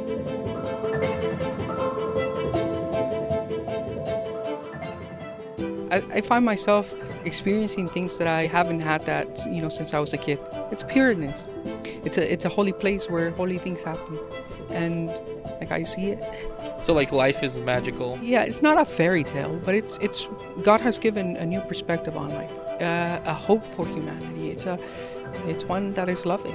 I find myself experiencing things that I haven't had that, since I was a kid. It's pureness. It's a holy place where holy things happen. And like I see it. So like life is magical. Yeah, it's not a fairy tale, but it's God has given a new perspective on life, a hope for humanity. It's one that is loving.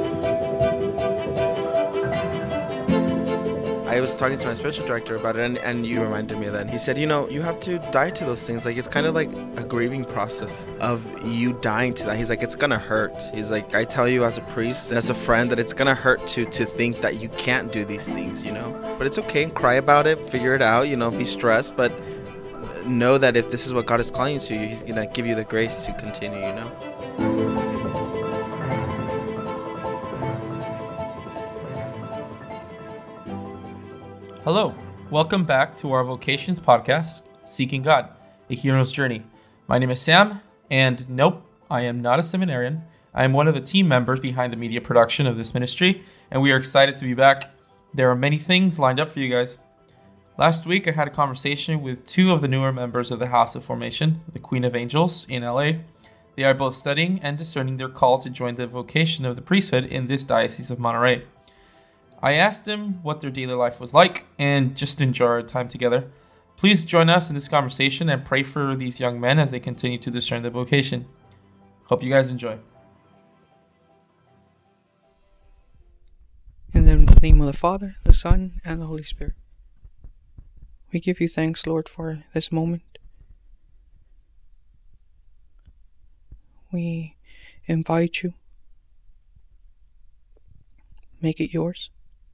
I was talking to my spiritual director about it, and you reminded me of that. He said, you have to die to those things. Like, it's kind of like a grieving process of you dying to that. He's like, it's gonna hurt. He's like, I tell you as a priest, as a friend, that it's gonna hurt to think that you can't do these things, But it's okay, and cry about it, figure it out, be stressed, but know that if this is what God is calling you to, He's gonna give you the grace to continue, Hello, welcome back to our Vocations podcast, Seeking God, a Hero's Journey. My name is Sam, and nope, I am not a seminarian. I am one of the team members behind the media production of this ministry, and we are excited to be back. There are many things lined up for you guys. Last week, I had a conversation with two of the newer members of the House of Formation, the Queen of Angels in LA. They are both studying and discerning their call to join the vocation of the priesthood in this Diocese of Monterey. I asked them what their daily life was like and just enjoy our time together. Please join us in this conversation and pray for these young men as they continue to discern their vocation. Hope you guys enjoy. In the name of the Father, the Son, and the Holy Spirit. We give you thanks, Lord, for this moment. We invite you. Make it yours.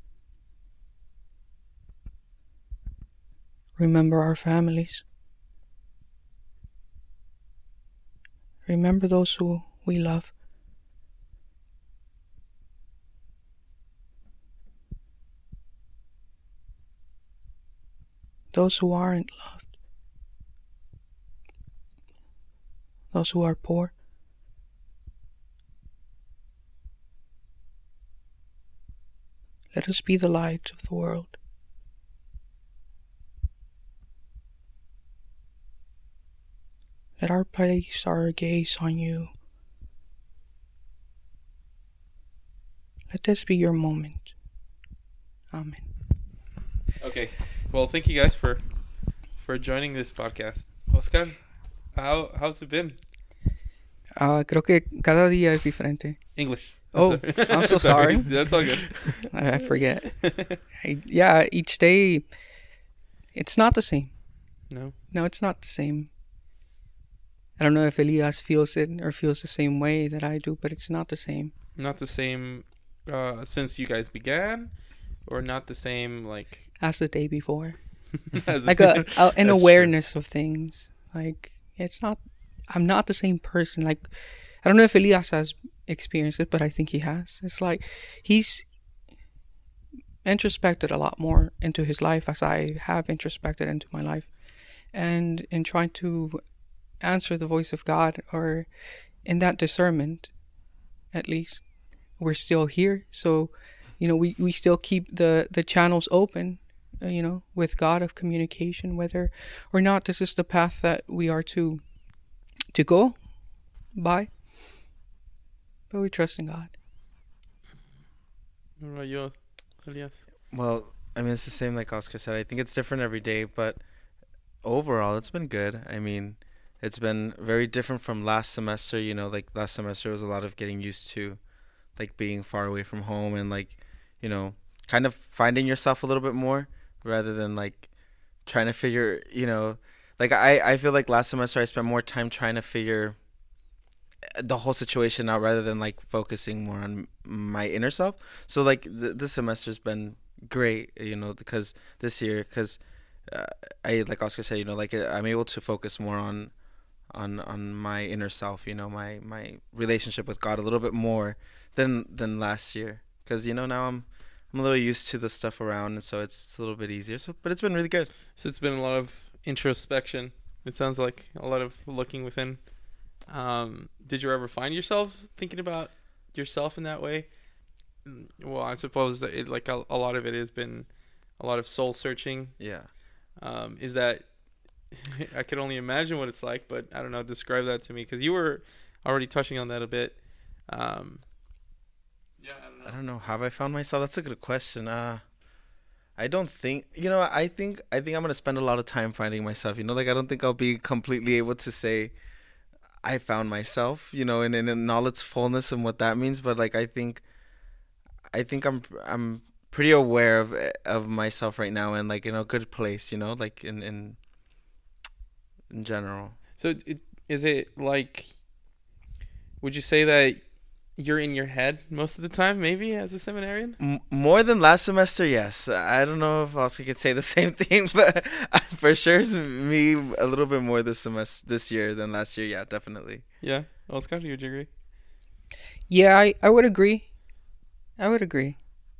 Remember our families. Remember those who we love. Those who aren't loved. Those who are poor. Let us be the light of the world. Let our place our gaze on you. Let this be your moment. Amen. Okay. Well, thank you guys for joining this podcast. Oscar, how's it been? Creo que cada día es diferente. English. Oh, I'm so sorry. That's all good. I forget. Each day, it's not the same. No, it's not the same. I don't know if Elias feels it or feels the same way that I do, but it's not the same. Not the same since you guys began? Or not the same, like... As the day before. Like an awareness true. Of things. Like, it's not... I'm not the same person. Like, I don't know if Elias has experienced it, but I think he has. It's like, he's introspected a lot more into his life as I have introspected into my life. And in trying to answer the voice of God, or in that discernment, at least, we're still here. So, we still keep the channels open, with God of communication, whether or not this is the path that we are to go by. But we trust in God. What about you, Elias? Well, I mean, it's the same like Oscar said. I think it's different every day, but overall, it's been good. I mean, it's been very different from last semester. Like last semester was a lot of getting used to, like, being far away from home and, like, kind of finding yourself a little bit more rather than, like, trying to figure, like, I feel like last semester I spent more time trying to figure the whole situation out rather than, like, focusing more on my inner self. So, like, this semester's been great, because this year, because I, like Oscar said, like, I'm able to focus more on my inner self, my relationship with God a little bit more than last year, because now I'm a little used to the stuff around, and so it's a little bit easier. So, but it's been really good. So it's been a lot of introspection. It sounds like a lot of looking within. Did you ever find yourself thinking about yourself in that way? well, I suppose that a lot of it has been a lot of soul searching. Yeah. Is that I could only imagine what it's like, but I don't know. Describe that to me, because you were already touching on that a bit. Yeah, I don't know. Have I found myself? That's a good question. I don't think, I think I'm going to spend a lot of time finding myself, like I don't think I'll be completely able to say I found myself, in all its fullness and what that means. But like, I think I'm pretty aware of myself right now, and like in a good place, like in general. So is it like, would you say that you're in your head most of the time, maybe, as a seminarian? More than last semester, yes. I don't know if Oscar could say the same thing, but for sure it's me a little bit more this year than last year. Yeah, definitely. Yeah. Oscar, would you agree? Yeah, I would agree. I would agree.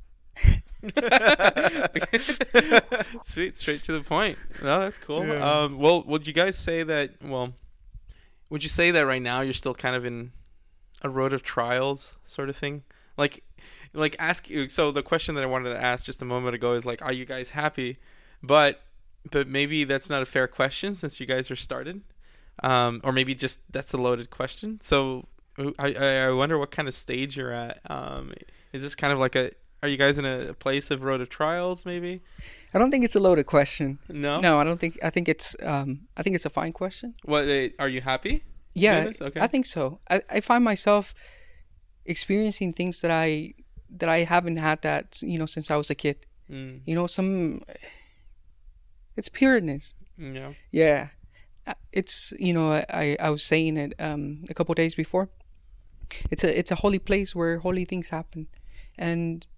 Sweet, straight to the point. No, that's cool. Yeah. Well, would you guys say that? Well, would you say that right now you're still kind of in a road of trials, sort of thing? Like ask you. So the question that I wanted to ask just a moment ago is like, are you guys happy? But maybe that's not a fair question since you guys are started, or maybe just that's a loaded question. So I wonder what kind of stage you're at. Is this kind of like are you guys in a place of road of trials, maybe? I don't think it's a loaded question. No? No, I don't think. I think it's a fine question. What are you happy? Yeah, Okay. I think so. I find myself experiencing things that I haven't had that since I was a kid. It's pureness. Yeah. Yeah, it's I was saying it a couple of days before. It's a holy place where holy things happen, and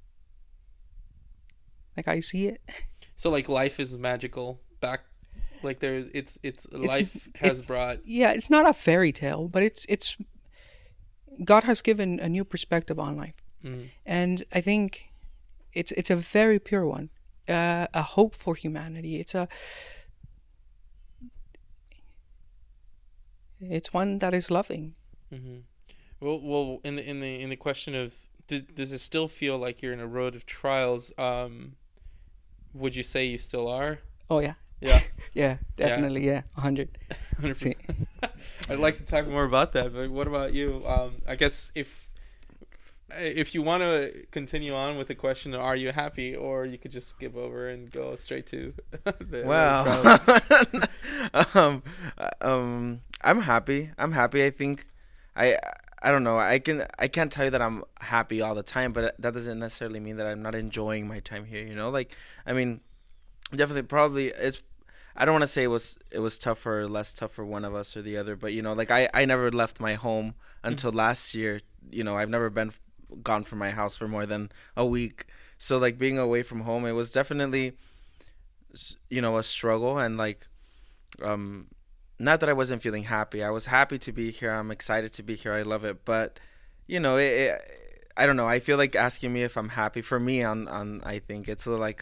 like I see it. So like life is magical back. Like life has brought. Yeah, it's not a fairy tale, but it's God has given a new perspective on life, and I think it's a very pure one, a hope for humanity. It's one that is loving. Mm-hmm. Well, in the question of does it still feel like you're in a road of trials? Would you say you still are? Oh yeah. Yeah. Yeah, definitely. Yeah, 100. 100%. I'd like to talk more about that, but what about you? I guess if you want to continue on with the question, are you happy, or you could just skip over and go straight to the I'm happy. I think I don't know. I can't tell you that I'm happy all the time, but that doesn't necessarily mean that I'm not enjoying my time here, Like, I mean, definitely probably I don't want to say it was tougher or less tough for one of us or the other, but like I never left my home until last year. I've never been gone from my house for more than a week. So like being away from home, it was definitely a struggle, and like not that I wasn't feeling happy. I was happy to be here. I'm excited to be here. I love it, but I don't know. I feel like asking me if I'm happy for me on I think it's like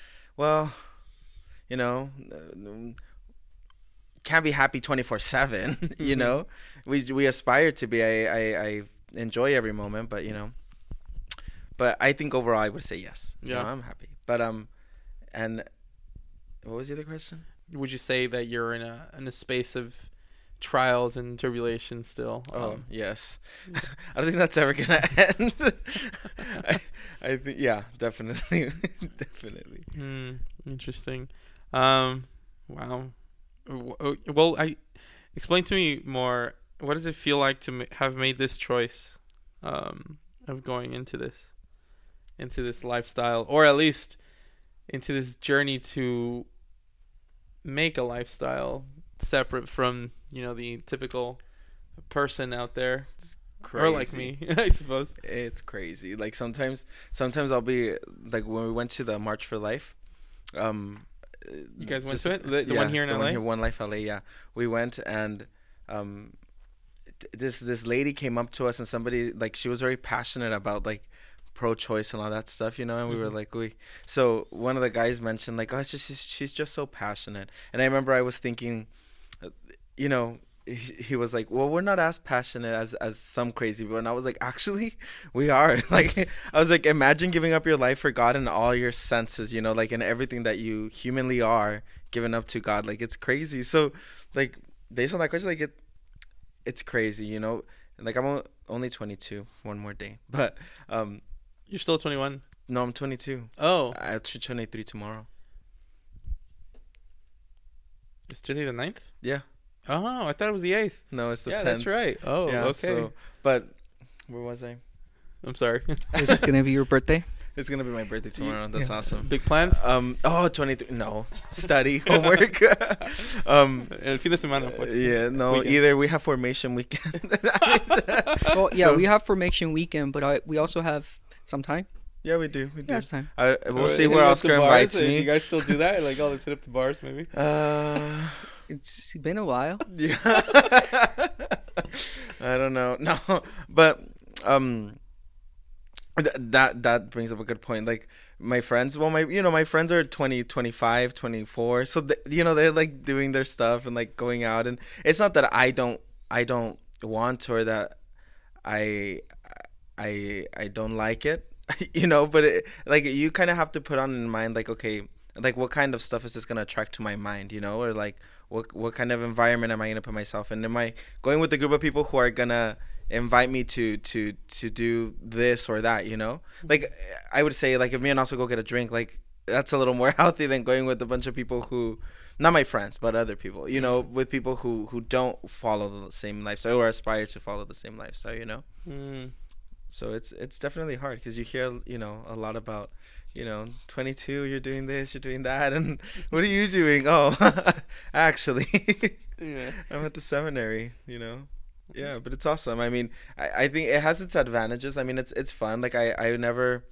can't be happy 24/7. We aspire to be. I enjoy every moment, but I think overall I would say yes. Yeah, I'm happy. But and what was the other question? Would you say that you're in a space of trials and tribulations still? Yes. I don't think that's ever gonna end. I think definitely. Interesting. Wow. Well, explain to me more. What does it feel like to have made this choice of going into this lifestyle, or at least into this journey to make a lifestyle separate from the typical person out there, or like me, I suppose. It's crazy. Like sometimes I'll be like, when we went to the March for Life, you guys went to it, the one here in LA? One Life LA. Yeah, we went, and this lady came up to us, and somebody, like, she was very passionate about like pro-choice and all that stuff, and we were like, so one of the guys mentioned like, oh, she's just so passionate. And I remember I was thinking, he was like, well, we're not as passionate as some crazy people. And I was like, actually, we are. Like, I was like, imagine giving up your life for God and all your senses, you know, like, and everything that you humanly are given up to God. Like, it's crazy. So, like, based on that question, like, it's crazy, you know. Like, I'm only 22, one more day. But you're still 21. No, I'm 22. Oh, I should turn 23 tomorrow. Is today the 9th? Yeah. Oh, I thought it was the 8th. No, it's the 10th. Yeah, that's right. Oh, yeah, okay. So, but where was I? I'm sorry. Is it gonna be your birthday? It's gonna be my birthday tomorrow. That's awesome. Big plans? 23. No, study, homework. El fin de semana, pues. Yeah, no. Weekend. Either we have formation weekend. Well, yeah, So- we have formation weekend, but we also have some time. Yeah, we do. We do. Yeah, it's time. We'll see Hitting where up Oscar the bars, invites me. You guys still do that? Like, let's hit up the bars, maybe. It's been a while. Yeah. I don't know. No, but that brings up a good point. Like my friends, well, my friends are 20, 25, 24. So they're like doing their stuff and like going out, and it's not that I don't want or that I don't like it, you know, but like you kind of have to put on in mind, like, okay, like what kind of stuff is this going to attract to my mind, you know, or like what kind of environment am I going to put myself in? Am I going with a group of people who are going to invite me to do this or that, you know? Like I would say, like, if me and Oscar go get a drink, like that's a little more healthy than going with a bunch of people who, not my friends, but other people, you know, with people who don't follow the same lifestyle or aspire to follow the same lifestyle, you know? So it's definitely hard because you hear, you know, a lot about, you know, 22, you're doing this, you're doing that, and what are you doing? Oh, actually, Yeah. I'm at the seminary, you know. Yeah, but it's awesome. I mean, I think it has its advantages. I mean, it's fun. Like I never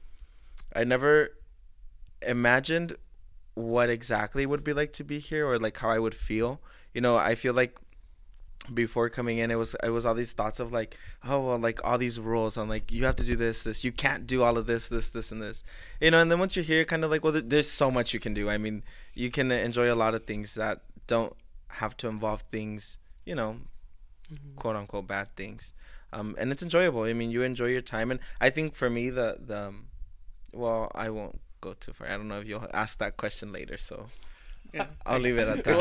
imagined what exactly it would be like to be here or like how I would feel. You know, I feel like before coming in, it was all these thoughts of like, oh, well, like all these rules on like you have to do this, you can't do all of this, and this, you know. And then once you're here, kind of like, well, there's so much you can do. I mean, you can enjoy a lot of things that don't have to involve things, you know, quote unquote bad things, and it's enjoyable. I mean, you enjoy your time, and I think for me well, I won't go too far. I don't know if you'll ask that question later, so. Yeah, I'll leave it at that.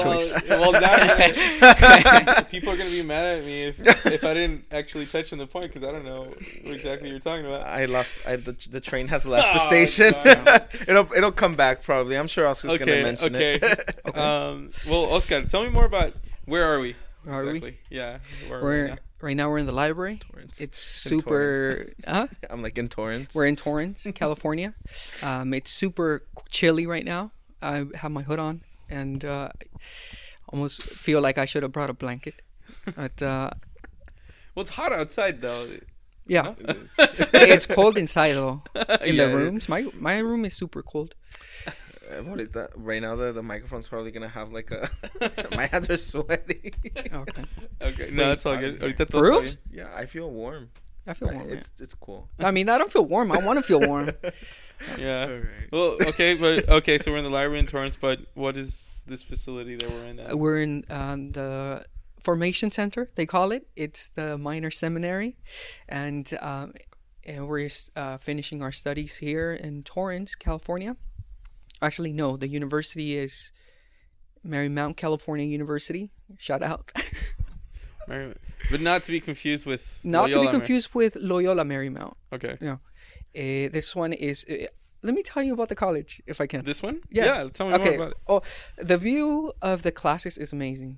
Well, people are gonna be mad at me if I didn't actually touch on the point because I don't know what exactly you're talking about. The train has left the station. It'll come back probably. I'm sure Oscar's gonna mention it. Okay. Well, Oscar, tell me more about where are we? Where are we? Yeah. Right now we're in the library. Torrance. It's super. I'm like in Torrance. We're in Torrance, California. It's super chilly right now. I have my hood on. And almost feel like I should have brought a blanket. But well, it's hot outside though. yeah, No? it's cold inside though. In Yeah. the rooms, my room is super cold. What is that? Right now, the microphone's probably gonna have like a. My hands are sweaty. Okay, Okay, no, that's all good. Ahorita todo For está reals? bien. Yeah, I feel warm. I feel warm. It's cool. I mean, I don't feel warm. I want to feel warm. Yeah. All right. Well, okay, so we're in the library in Torrance, but what is this facility that we're in now? We're in the Formation Center. They call it. It's the minor seminary, and we're finishing our studies here in Torrance, California. Actually, no, the university is Marymount California University. Shout out. But not to be confused with Not to be confused with Loyola Marymount. Okay. No. This one is. Let me tell you about the college, if I can. This one? Yeah. Tell me more about it. Oh, the view of the classes is amazing.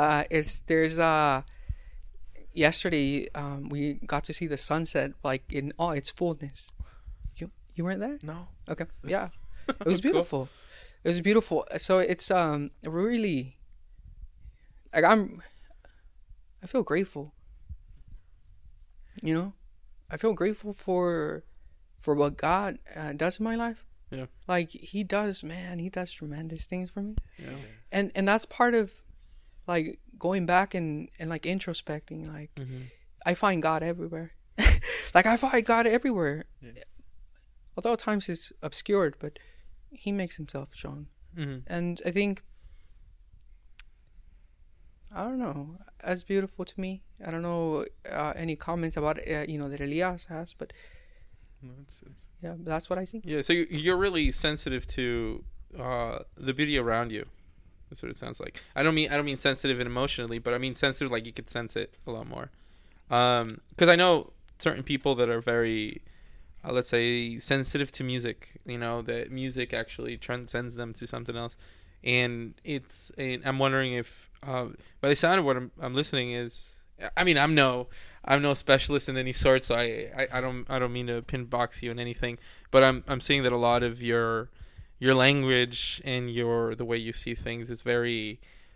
Yesterday we got to see the sunset like in all its fullness. You weren't there? No. Okay. Yeah. It was beautiful. It was beautiful. So it's really like I feel grateful. You know? I feel grateful for what God does in my life. Yeah. Like he does tremendous things for me. Yeah. And that's part of like going back and like introspecting. Like I find God everywhere. Like I find God everywhere. Yeah. Although at times it's obscured, but he makes himself shown. And I think I don't know. As beautiful to me. I don't know any comments about that Elias has, but No, yeah, that's what I think. Yeah, so you're really sensitive to the beauty around you. That's what it sounds like. I don't mean sensitive and emotionally, but I mean sensitive like you could sense it a lot more. Because I know certain people that are very, let's say, sensitive to music. That music actually transcends them to something else, and I'm wondering if, by the sound of what I'm listening is, I mean, I'm no specialist in any sort, so I don't mean to pinbox you in anything, but I'm seeing that a lot of your language and the way you see things is very,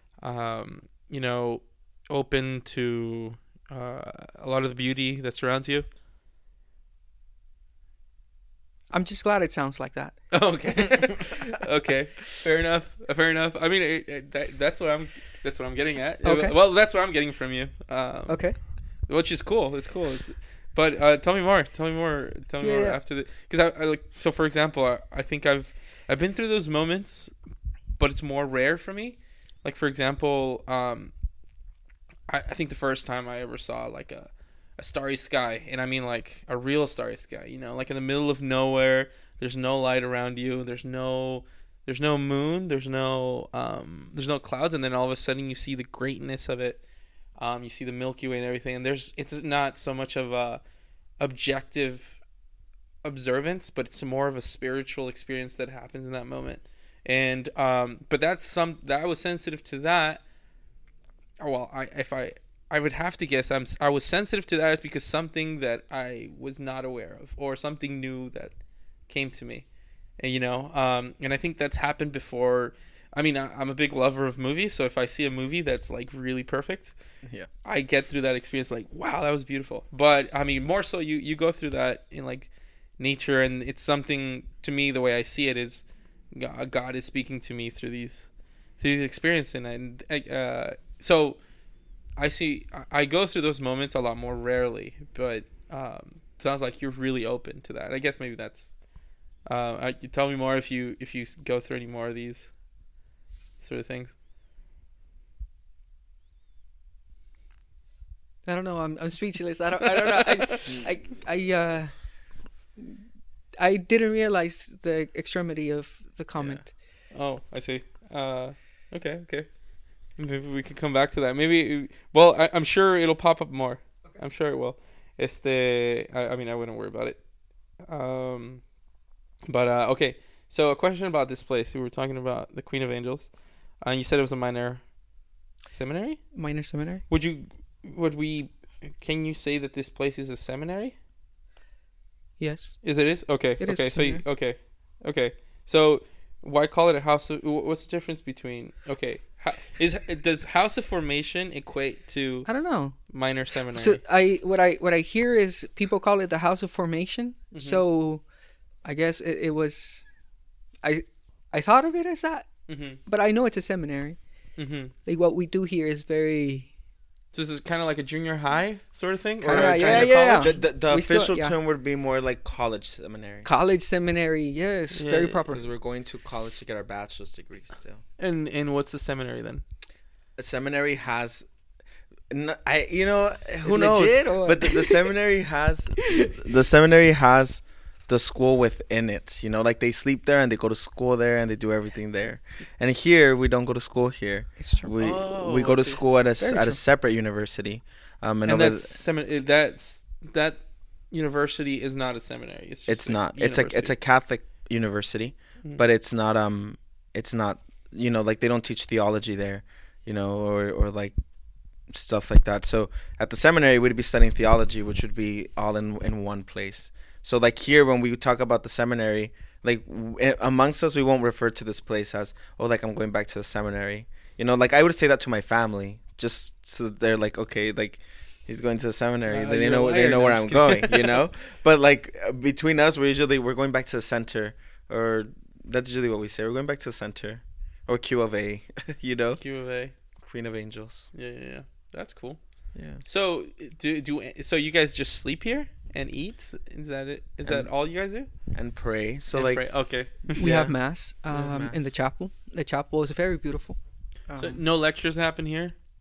open to a lot of the beauty that surrounds you. I'm just glad it sounds like that. Oh, okay. Okay. Fair enough. I mean, that's what I'm getting at. Okay. Well, that's what I'm getting from you. Okay. Which is cool. It's cool. But tell me more. Tell me more after the, because I like, so for example, I think I've been through those moments, but it's more rare for me. Like, for example, I think the first time I ever saw like a starry sky, and I mean like a real starry sky, like in the middle of nowhere, there's no light around you, there's no moon, there's no clouds, and then all of a sudden you see the greatness of it. You see the Milky Way and everything, and it's not so much of a objective observance, but it's more of a spiritual experience that happens in that moment. And but that I was sensitive to that. Well, I would have to guess I was sensitive to that is because something that I was not aware of, or something new that came to me, and and I think that's happened before. I mean, I'm a big lover of movies, so if I see a movie that's like really perfect, yeah, I get through that experience like, wow, that was beautiful. But I mean, more so you go through that in like nature, and it's something, to me, the way I see it is God is speaking to me through these experiences, and so I go through those moments a lot more rarely, but sounds like you're really open to that. I guess maybe that's tell me more if you go through any more of these sort of things. I don't know. I'm speechless. I don't know. I didn't realize the extremity of the comment. Yeah. Oh, I see. Okay. Maybe we could come back to that. Maybe. Well, I'm sure it'll pop up more. Okay. I'm sure it will. I mean, I wouldn't worry about it. But okay. So a question about this place. We were talking about the Queen of Angels. You said it was a minor seminary? Minor seminary? Can you say that this place is a seminary? Yes. Is it? Okay. It okay. Is Okay. So why call it a house of, what's the difference between, does house of formation equate to, I don't know, minor seminary? So what I hear is people call it the house of formation. Mm-hmm. So I guess it was, I thought of it as that. Mm-hmm. But I know it's a seminary. Mm-hmm. Like what we do here is very. So this is kind of like a junior high sort of thing? Yeah. The official term would be more like college seminary. College seminary, yes, very proper. Because we're going to college to get our bachelor's degree still. And what's the seminary then? A seminary has, who knows? Legit, but the seminary has the school within it. Like they sleep there and they go to school there and they do everything there. And here we don't go to school here. It's true. We go to school at a separate university. And that university is not a seminary. It's not. It's a Catholic university, mm-hmm. but it's not like they don't teach theology there, or like stuff like that. So at the seminary we'd be studying theology, which would be all in one place. So like here, when we talk about the seminary, like amongst us, we won't refer to this place as, like I'm going back to the seminary. Like I would say that to my family, just so that they're like, okay, like he's going to the seminary. They know where I'm going, But like between us, we're going back to the center, or that's usually what we say. We're going back to the center, or Q of A, Q of A, Queen of Angels. Yeah. That's cool. Yeah. So so you guys just sleep here? And eat? Is that it? Is that all you guys do? And pray. So pray. Okay. We have mass in the chapel. The chapel is very beautiful. So no lectures happen here?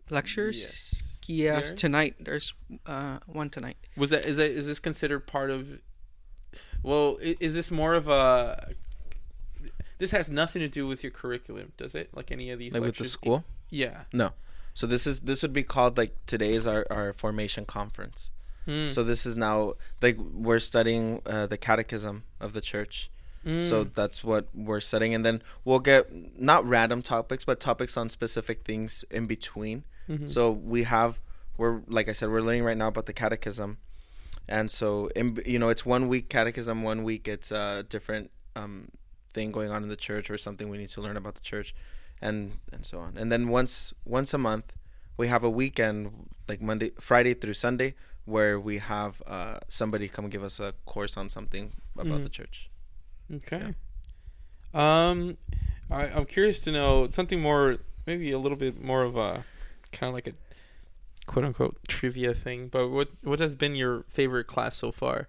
lectures. Yes. Yes, Here? tonight there's one tonight. Is this considered part of? Well, is this more of a? This has nothing to do with your curriculum, does it? Like any of these Like lectures? with the school? Yeah. No. So this would be called, like, today is our formation conference. So this is now, like, we're studying the catechism of the church. So that's what we're studying, and then we'll get not random topics, but topics on specific things in between. So we're like I said, we're learning right now about the catechism, and so it's 1 week catechism, 1 week it's a different thing going on in the church or something we need to learn about the church, and so on. And then once a month we have a weekend, like Friday through Sunday, where we have somebody come give us a course on something about the church. Okay. Yeah. I'm curious to know something more, maybe a little bit more of a kind of like a quote unquote trivia thing. But what has been your favorite class so far?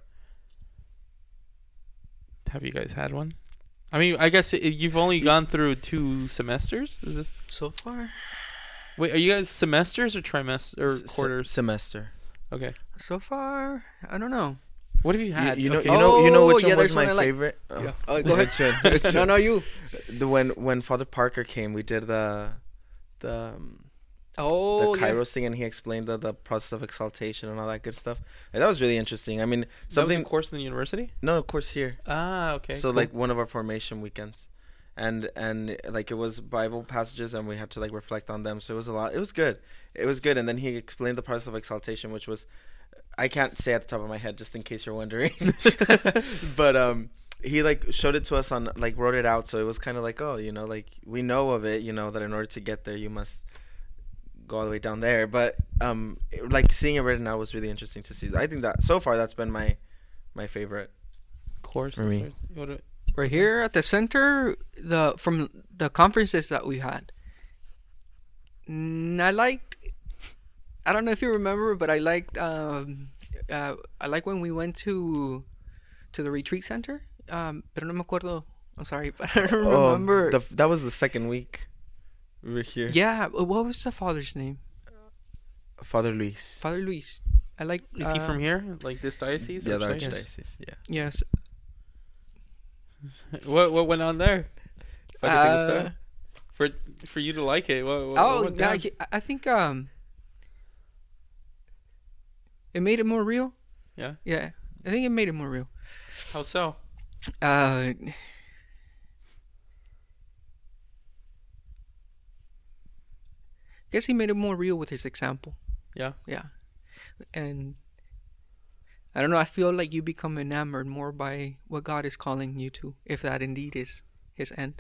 Have you guys had one? I mean, I guess you've only gone through 2 semesters. Is this So far? Wait, are you guys semesters or trimester or quarters? Semester. Okay. So far, I don't know. What have you had? You know, Okay. you know which yeah, one was there's my one I like. favorite? Yeah. Oh, go ahead. Which one? No, you. When Father Parker came, we did the Oh, yeah. Kairos thing, and he explained the process of exaltation and all that good stuff. And that was really interesting. I mean, That was something. a course in the university? No, of course here. Okay. So cool. like one of our formation weekends, and like it was Bible passages, and we had to like reflect on them. So it was a lot. It was good. And then he explained the process of exaltation, which was, I can't say at the top of my head, just in case you're wondering. But he like showed it to us on, like, wrote it out. So it was kind of like, oh, like we know of it, that in order to get there, you must go all the way down there. But like seeing it written out was really interesting to see. I think that so far that's been my favorite course for me. Right here at the center, from the conferences that we had, I liked. I don't know if you remember, but I liked. I like when we went to the retreat center. Pero no me acuerdo. I'm sorry, but I don't remember. That was the second week we were here. Yeah, what was the father's name? Father Luis. Father Luis. I like. Is he from here? Like this diocese? Yeah, or the which archdiocese. Yeah. Yes. What went on there? For you to like it. What went down? I think it made it more real. Yeah. Yeah, I think it made it more real. How so? Guess he made it more real with his example. Yeah. Yeah. And I don't know, I feel like you become enamored more by what God is calling you to, if that indeed is his end.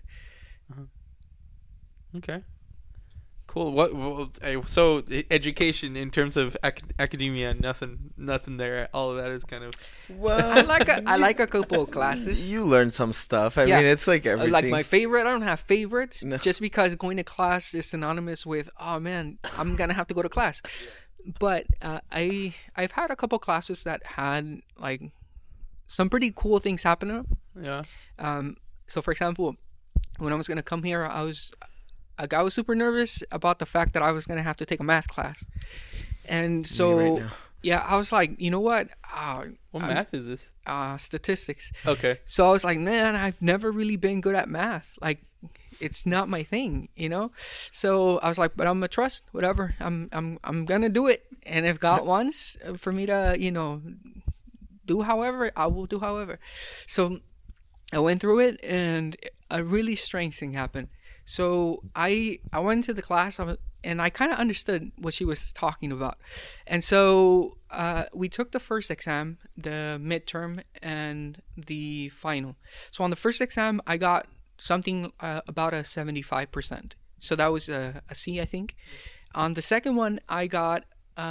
Okay. Cool. So education in terms of academia, nothing there. All of that is kind of. Well, I like a couple of classes. You learn some stuff. I Yeah. mean, it's like everything. Like my favorite, I don't have favorites. No. Just because going to class is synonymous with, oh man, I'm gonna have to go to class. But I've had a couple classes that had like some pretty cool things happening. Yeah. So for example, when I was gonna come here, I was super nervous about the fact that I was gonna have to take a math class, and so Me right now. yeah, I was like, you know what? What math is this? Statistics. Okay. So I was like, man, I've never really been good at math. Like, it's not my thing, So I was like, but I'm gonna trust whatever. I'm gonna do it. And if God wants for me to, do however, I will do however. So I went through it, and a really strange thing happened. So I went into the class, and I kind of understood what she was talking about. And so we took the first exam, the midterm, and the final. So on the first exam, I got something about a 75%. So that was a C, I think. On the second one, I got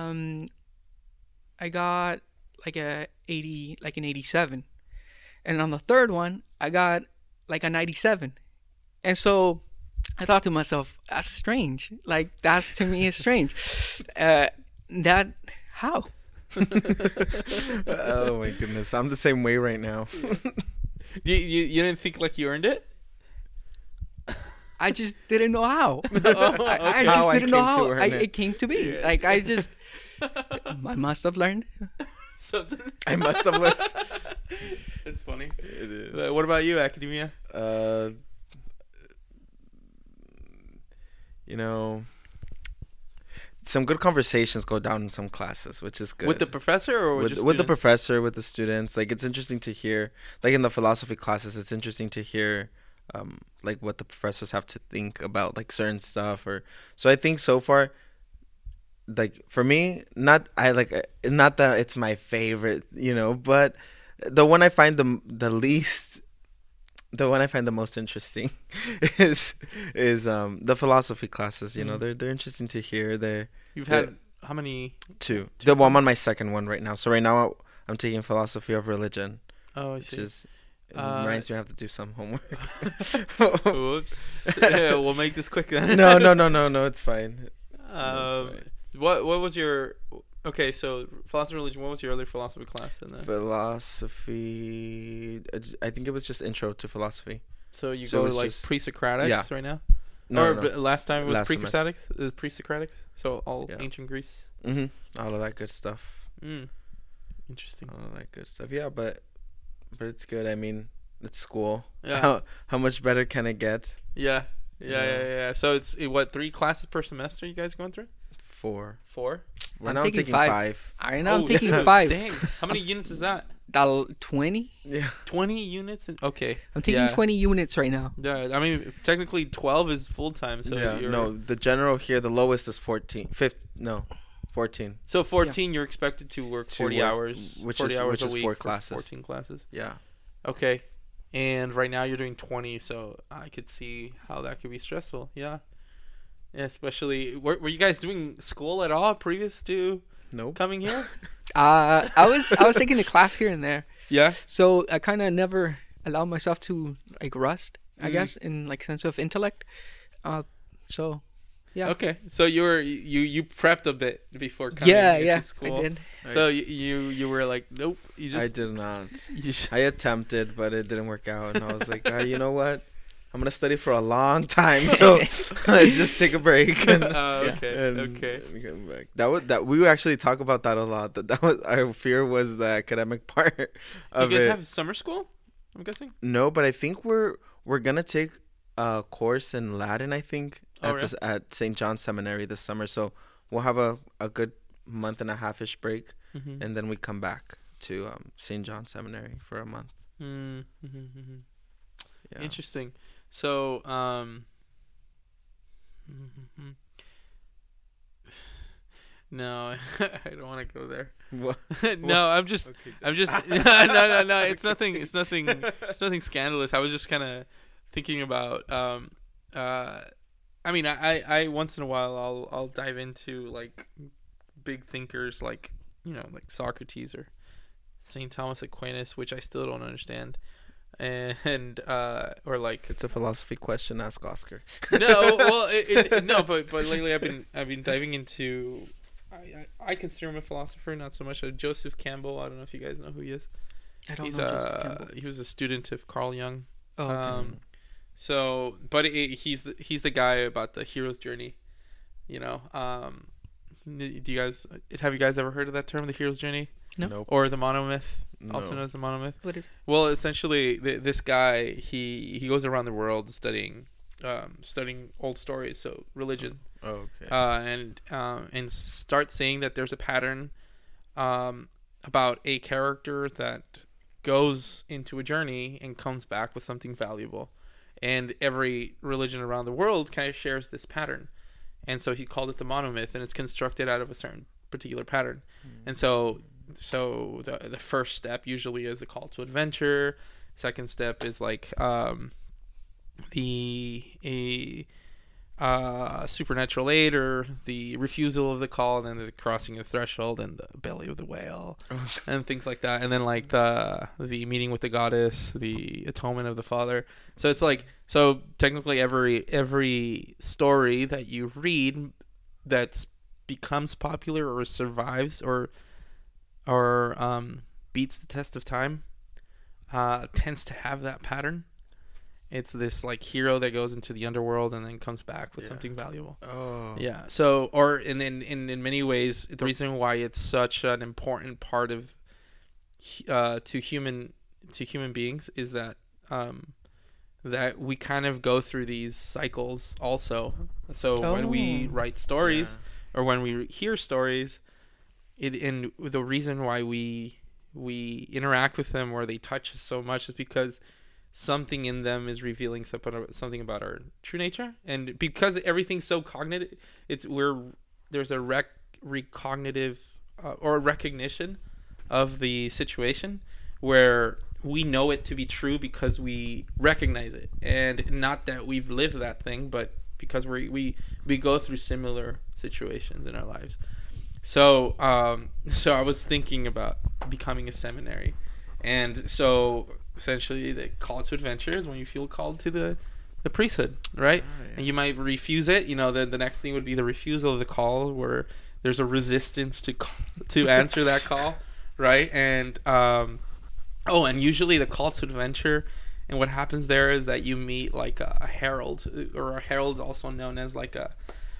like a 80, like an 87. And on the third one, I got like a 97. And so I thought to myself, that's strange. Like, that's, to me, is strange. How? Oh my goodness, I'm the same way right now. You didn't think like you earned it? I just didn't know how. Oh, I okay. just How I didn't know came to how learn it. it came to be. Yeah. Like, I must have learned. Something. I must have learned. It's funny. It is. What about you, academia? You know, some good conversations go down in some classes, which is good. With the professor or with, with, just with the students? professor, with the students. Like, it's interesting to hear, like in the philosophy classes, it's interesting to hear like what the professors have to think about like certain stuff. Or so I think so far, like for me, not that it's my favorite, you know, but the one I find the one I find the most interesting is the philosophy classes. You know, they're interesting to hear. You've had how many? Two. Well, I'm on my second one right now. So right now I'm taking philosophy of religion, Oh, I which see. is it reminds me I have to do some homework. Oops. Yeah, we'll make this quick then. No, it's fine. What was your? Okay, so philosophy of religion. What was your other philosophy class in that? Philosophy. I think it was just intro to philosophy. So you So it go was like just- pre-Socratics yeah. right now? No. But last time it was Last semester. pre-Socratics? It was pre-Socratics? So all Yeah. ancient Greece? All of that good stuff. Interesting. All of that good stuff. Yeah, but it's good. I mean, it's school. Yeah. How much better can it get? Yeah. Yeah. Yeah. So it's, what, 3 classes per semester you guys going through? 4. 4? Right now I'm taking 5. I know. I'm Oh, taking 5. Dang. How many units is that? 20. Yeah. 20 units? Okay. I'm taking 20 units right now. Yeah, I mean, technically 12 is full-time. So yeah. you're, No, the general here, the lowest is 14. 14. So 14, you're expected to work To 40 work, hours, which 40 is- hours which a is week 4 for classes. 14 classes. Yeah. Okay. And right now you're doing 20, so I could see how that could be stressful. Yeah. Especially, were you guys doing school at all previous to Nope. coming here? I was taking a class here and there, Yeah. so I kind of never allowed myself to like rust. I guess in like sense of intellect. So yeah. Okay. So you prepped a bit before coming Yeah, into yeah, school. I did. So you were like, nope. You just I did not. You I attempted, but it didn't work out. And I was like, you know what? I'm going to study for a long time. So let's just take a break. And, okay. and Okay. come back. That we would actually talk about that a lot. That was our fear was the academic part You of guys it. have summer school? I'm guessing. No, but I think we're gonna take a course in Latin. I think at St. John's Seminary this summer. So we'll have a good month and a half-ish break, and then we come back to St. John's Seminary for a month. Yeah. Interesting. So, no, I don't want to go there. What? No, I'm just, no. It's nothing. It's nothing scandalous. I was just kind of thinking about. I mean, I once in a while I'll dive into like big thinkers like like Socrates or St. Thomas Aquinas, which I still don't understand. And or like It's a philosophy question. Ask Oscar. no, well, no, but lately I've been diving into. I consider him a philosopher, not so much. Joseph Campbell. I don't know if you guys know who he is. I don't He's know. Joseph Campbell. he was a student of Carl Jung. Oh, okay. So, but he's the guy about the hero's journey. Do you guys have you guys ever heard of that term, the hero's journey? No. Nope. Or the monomyth, also No. known as the monomyth? What is? Well, essentially, this guy he goes around the world studying old stories, so religion, Oh, okay. and start saying that there's a pattern about a character that goes into a journey and comes back with something valuable, and every religion around the world kind of shares this pattern, and so he called it the monomyth, and it's constructed out of a certain particular pattern, and so the first step usually is the call to adventure. Second step is like the supernatural aid or the refusal of the call, and then the crossing of the threshold and the belly of the whale and things like that, and then like the meeting with the goddess, the atonement of the father. So it's like, so technically every story that you read that becomes popular or survives or beats the test of time tends to have that pattern. It's this like hero that goes into the underworld and then comes back with something valuable. Oh. Yeah. So, or and then in many ways, the reason why it's such an important part of to human beings is that that we kind of go through these cycles also. So when we write stories or when we hear stories, and the reason why we interact with them or they touch us so much is because something in them is revealing something about our true nature. And because everything's so cognitive, there's a recognitive or a recognition of the situation where we know it to be true because we recognize it, and not that we've lived that thing, but because we go through similar situations in our lives. So I was thinking about becoming a seminary, and so essentially the call to adventure is when you feel called to the priesthood, right? And you might refuse it. The next thing would be the refusal of the call, where there's a resistance to answer that call, right? And and usually the call to adventure, and what happens there is that you meet like a herald, or a herald also known as like a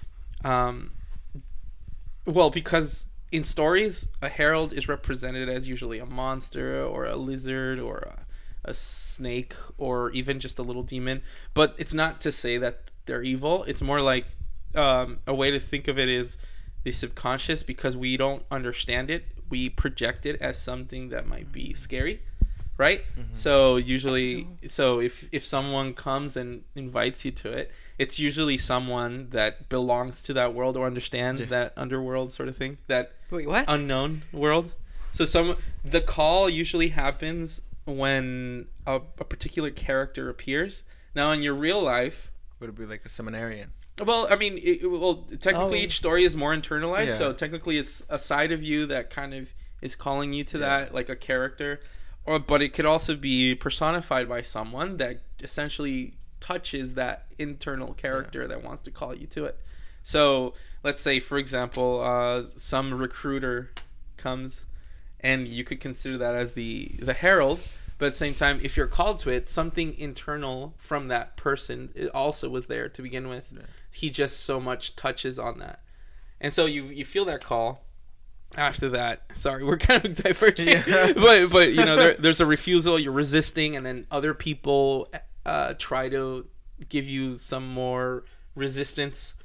because in stories a herald is represented as usually a monster or a lizard or a snake or even just a little demon, but it's not to say that they're evil. It's more like a way to think of it is the subconscious, because we don't understand it, we project it as something that might be scary, right? So usually, if someone comes and invites you to it, it's usually someone that belongs to that world or understands that underworld sort of thing, that unknown world. So the call usually happens when a particular character appears. Now, in your real life, would it be like a seminarian? Well, I mean, technically each story is more internalized, so technically it's a side of you that kind of is calling you to that, like a character. But it could also be personified by someone that essentially touches that internal character that wants to call you to it. So let's say, for example, some recruiter comes, and you could consider that as the herald. But at the same time, if you're called to it, something internal from that person, it also was there to begin with. Yeah. He just so much touches on that. And so you feel that call. After that, sorry, we're kind of diverging. But there's a refusal, you're resisting, and then other people try to give you some more resistance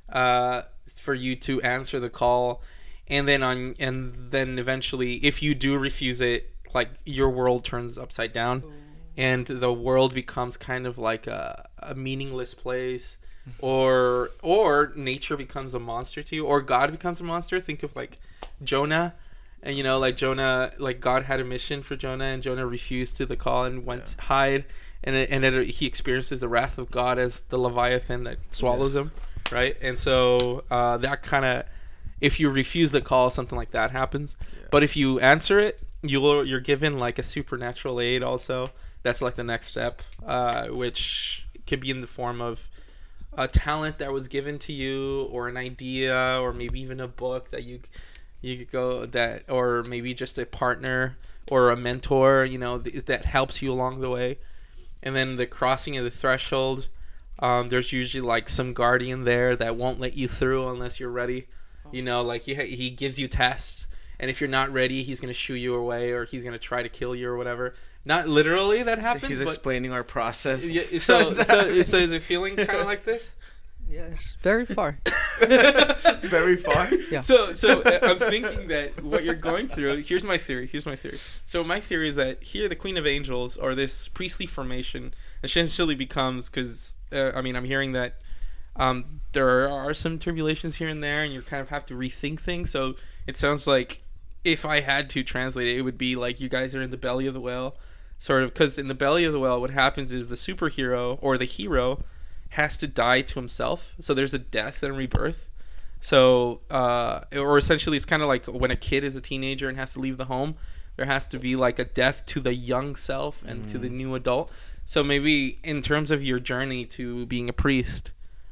for you to answer the call. And then eventually, if you do refuse it, like your world turns upside down, and the world becomes kind of like a meaningless place, or nature becomes a monster to you, or God becomes a monster. Think of like Jonah, and Jonah, like God had a mission for Jonah, and Jonah refused to the call and went to hide, and he experiences the wrath of God as the Leviathan that swallows him, right? And so that kind of, if you refuse the call, something like that happens. But if you answer it, you're given like a supernatural aid also. That's like the next step, which could be in the form of a talent that was given to you, or an idea, or maybe even a book that you could go that, or maybe just a partner or a mentor, that helps you along the way. And then the crossing of the threshold, there's usually like some guardian there that won't let you through unless you're ready. Like he gives you tests, and if you're not ready, he's going to shoo you away, or he's going to try to kill you or whatever. Not literally that happens. So he's explaining our process. Yeah, so is it feeling kind of like this? Yes, very far. Very far? Yeah. So I'm thinking that what you're going through, here's my theory. So my theory is that here the Queen of Angels, or this priestly formation, essentially becomes, because, I'm hearing that there are some tribulations here and there, and you kind of have to rethink things. So it sounds like, if I had to translate it, it would be like you guys are in the belly of the whale, sort of, because in the belly of the whale, what happens is the superhero, or the hero, has to die to himself. So there's a death and rebirth. So or essentially it's kind of like when a kid is a teenager and has to leave the home, there has to be like a death to the young self and to the new adult. So maybe in terms of your journey to being a priest,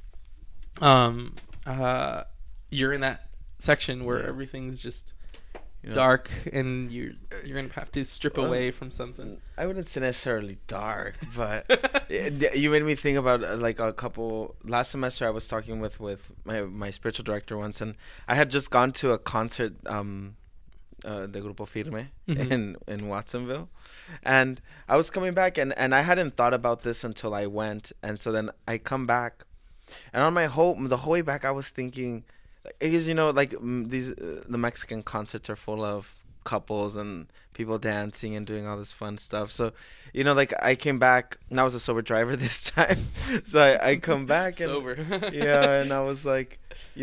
you're in that section where everything's just You know? Dark, and you're gonna have to strip away from something. I wouldn't say necessarily dark, but you made me think about like a couple. Last semester, I was talking with my spiritual director once, and I had just gone to a concert, the Grupo Firme in Watsonville, and I was coming back, and I hadn't thought about this until I went, and so then I come back, and on the whole way back, I was thinking, because like the Mexican concerts are full of couples and people dancing and doing all this fun stuff. So, like I came back, and I was a sober driver this time, so I come back and Sober. yeah, and I was like,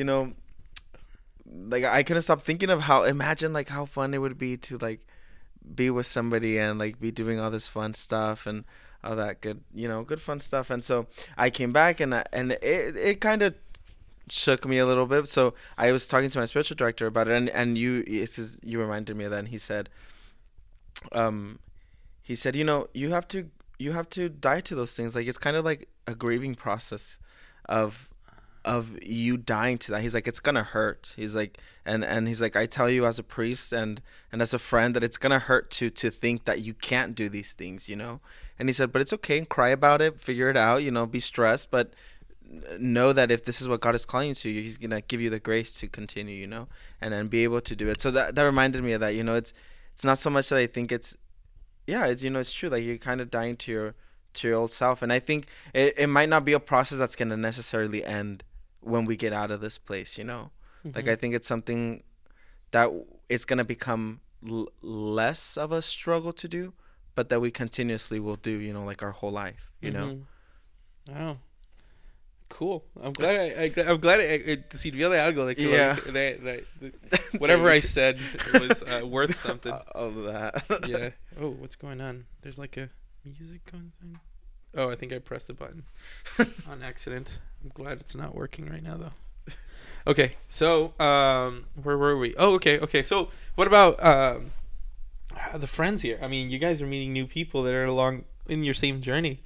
like I couldn't stop thinking of imagine like how fun it would be to like be with somebody and like be doing all this fun stuff and all that good fun stuff. And so I came back, and it kind of shook me a little bit. So I was talking to my spiritual director about it, and you reminded me of that. And he said, you have to die to those things. Like it's kind of like a grieving process of you dying to that. He's like, it's gonna hurt. He's like, and he's like, I tell you as a priest and as a friend that it's gonna hurt to think that you can't do these things, And he said, but it's okay, and cry about it, figure it out, be stressed, but know that if this is what God is calling you to, He's gonna give you the grace to continue, and then be able to do it. So that reminded me of that. It's not so much that I think it's true. Like you're kind of dying to your old self, and I think it might not be a process that's gonna necessarily end when we get out of this place. Like I think it's something that it's gonna become less of a struggle to do, but that we continuously will do. Like our whole life. Oh. Cool. I'm glad. I'm glad it sirvió de algo. Like, yeah. Whatever I said was worth something. All of that. Yeah. Oh, what's going on? There's like a music going thing. Oh, I think I pressed the button on accident. I'm glad it's not working right now, though. Okay. So, where were we? Oh, okay. Okay. So, what about the friends here? I mean, you guys are meeting new people that are along in your same journey.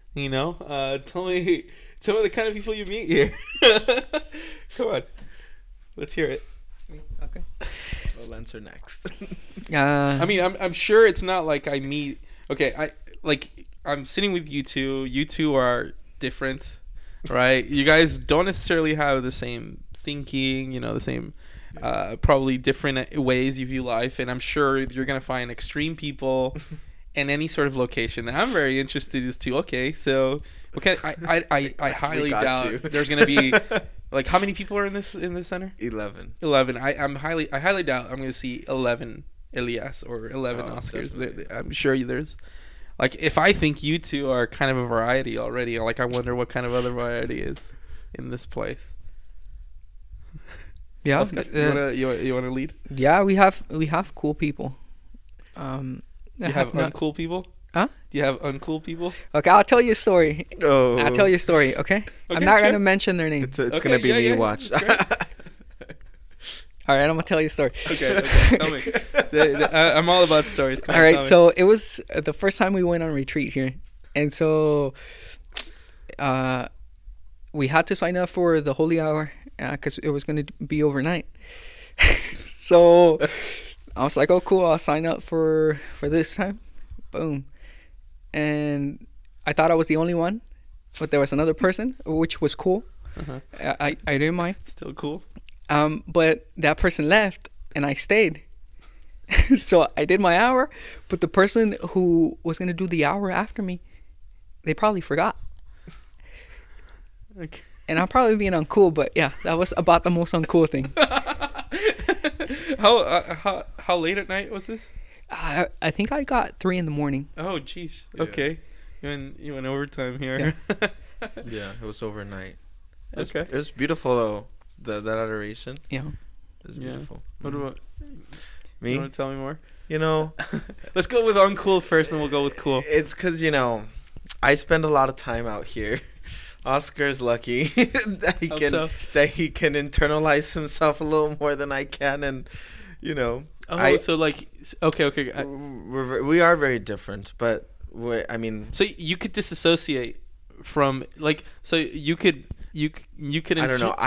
Tell me. Some of the kind of people you meet here. Come on. Let's hear it. Okay. I'll answer next. I mean, I'm sure it's not like I meet... Okay, I'm sitting with you two. You two are different, right? You guys don't necessarily have the same thinking, the same... probably different ways you view life. And I'm sure you're going to find extreme people in any sort of location. And I'm very interested as to, okay, so... Okay, I highly doubt there's gonna be like how many people are in this center? 11. I highly doubt I'm gonna see 11 Elias or 11 Oscars. I'm sure there's like if I think you two are kind of a variety already. Like I wonder what kind of other variety is in this place. Yeah, Oscar, you wanna lead? Yeah, we have cool people. You have uncool people? Huh? Do you have uncool people? Okay, I'll tell you a story. Oh. I'll tell you a story, okay? I'm not going to mention their name. It's going to be me, watch. All right, I'm going to tell you a story. Okay, tell me. I'm all about stories. All right, so it was the first time we went on retreat here. And so we had to sign up for the holy hour because it was going to be overnight. So I was like, oh, cool, I'll sign up for this time. Boom. And I thought I was the only one, but there was another person, which was cool. Uh-huh. I didn't mind. Still cool. But that person left, and I stayed. So I did my hour, but the person who was going to do the hour after me, they probably forgot. Okay. And I'm probably being uncool, but yeah, that was about the most uncool thing. How late at night was this? I think I got 3 a.m. Oh, jeez. Yeah. Okay. You went overtime here. Yeah. Yeah, it was overnight. Okay. It was beautiful, though, that adoration. Yeah. It was beautiful. What about me? You want to tell me more? Let's go with uncool first, and we'll go with cool. It's because, I spend a lot of time out here. Oscar's lucky that he can internalize himself a little more than I can, and okay. We are very different, but so you could disassociate from so you could you couldn't. I don't know.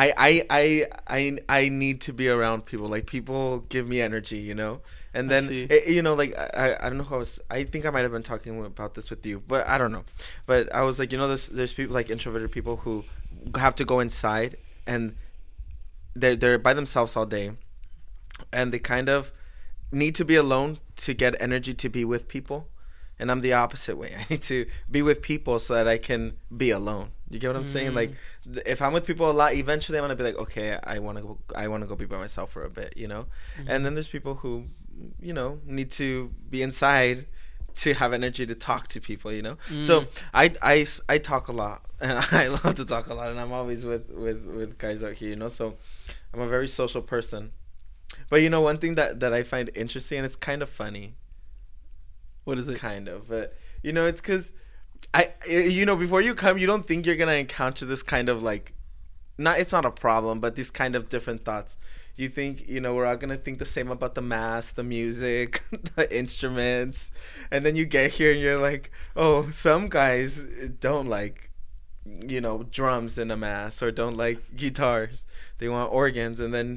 I need to be around people. Like, people give me energy, you know. And then like I don't know how I think I might have been talking about this with you, but I don't know. But I was like, you know, there's people like introverted people who have to go inside and they're by themselves all day, and they kind of need to be alone to get energy to be with people. And I'm the opposite way. I need to be with people so that I can be alone. You get what I'm saying? Like, if I'm with people a lot, eventually I'm gonna be like, okay, I want to go be by myself for a bit, you know. And then there's people who, you know, need to be inside to have energy to talk to people, you know. So I talk a lot, and I love to talk a lot, and I'm always with guys out here, you know. So I'm a very social person. But you know, one thing that I find interesting, and it's kind of funny. What is it? Kind of, but you know, it's because before you come, you don't think you're gonna encounter this kind of like, it's not a problem, but these kind of different thoughts. You think, you know, we're all gonna think the same about the mass, the music, the instruments, and then you get here and you're like, oh, some guys don't like, you know, drums in a mass, or don't like guitars. They want organs, and then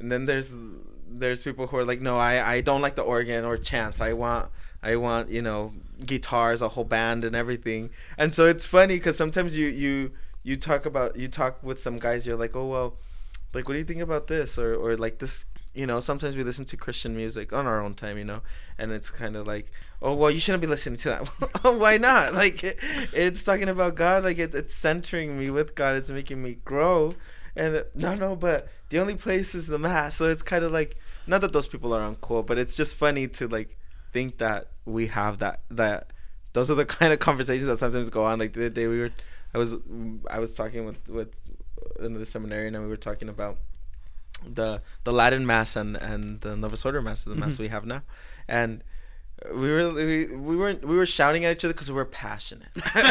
there's people who are like, no, I don't like the organ or chants. I want, you know, guitars, a whole band and everything. And so it's funny because sometimes you talk with some guys, you're like, oh, well, like, what do you think about this? Or like this, you know, sometimes we listen to Christian music on our own time, you know, and it's kind of like, oh, well, you shouldn't be listening to that. Why not? Like, it's talking about God. Like, it's centering me with God. It's making me grow. And no, but the only place is the mass. So it's kind of like, not that those people are uncool, but it's just funny to like think that we have that those are the kind of conversations that sometimes go on. Like the other day I was talking with in the seminary, and we were talking about the Latin mass and the Novus Ordo mass, the mass we have now, and we were shouting at each other because we were passionate.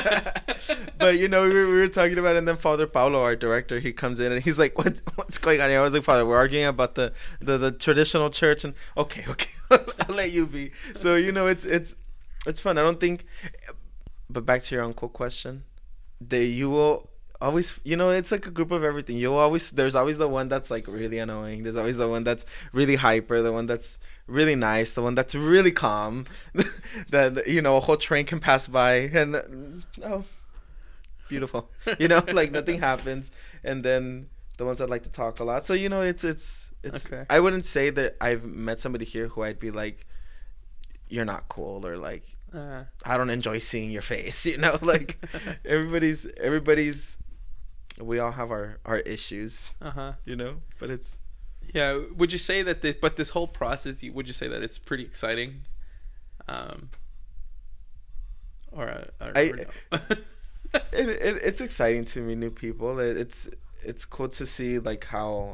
But you know, we were talking about it, and then Father Paulo, our director, he comes in and he's like, what's going on here? I was like, Father, we're arguing about the traditional church, and okay I'll let you be. So you know, it's fun. I don't think, but back to your uncle question, you will always, you know, it's like a group of everything. There's always the one that's like really annoying. There's always the one that's really hyper, the one that's really nice, the one that's really calm. That, you know, a whole train can pass by and beautiful, you know, like nothing happens. And then the ones that like to talk a lot. So you know, it's okay. I wouldn't say that I've met somebody here who I'd be like, you're not cool, or like, I don't enjoy seeing your face, you know. Like everybody's we all have our issues, you know, but it's, yeah. Would you say that this whole process, would you say that it's pretty exciting, it's exciting to meet new people. It's cool to see like how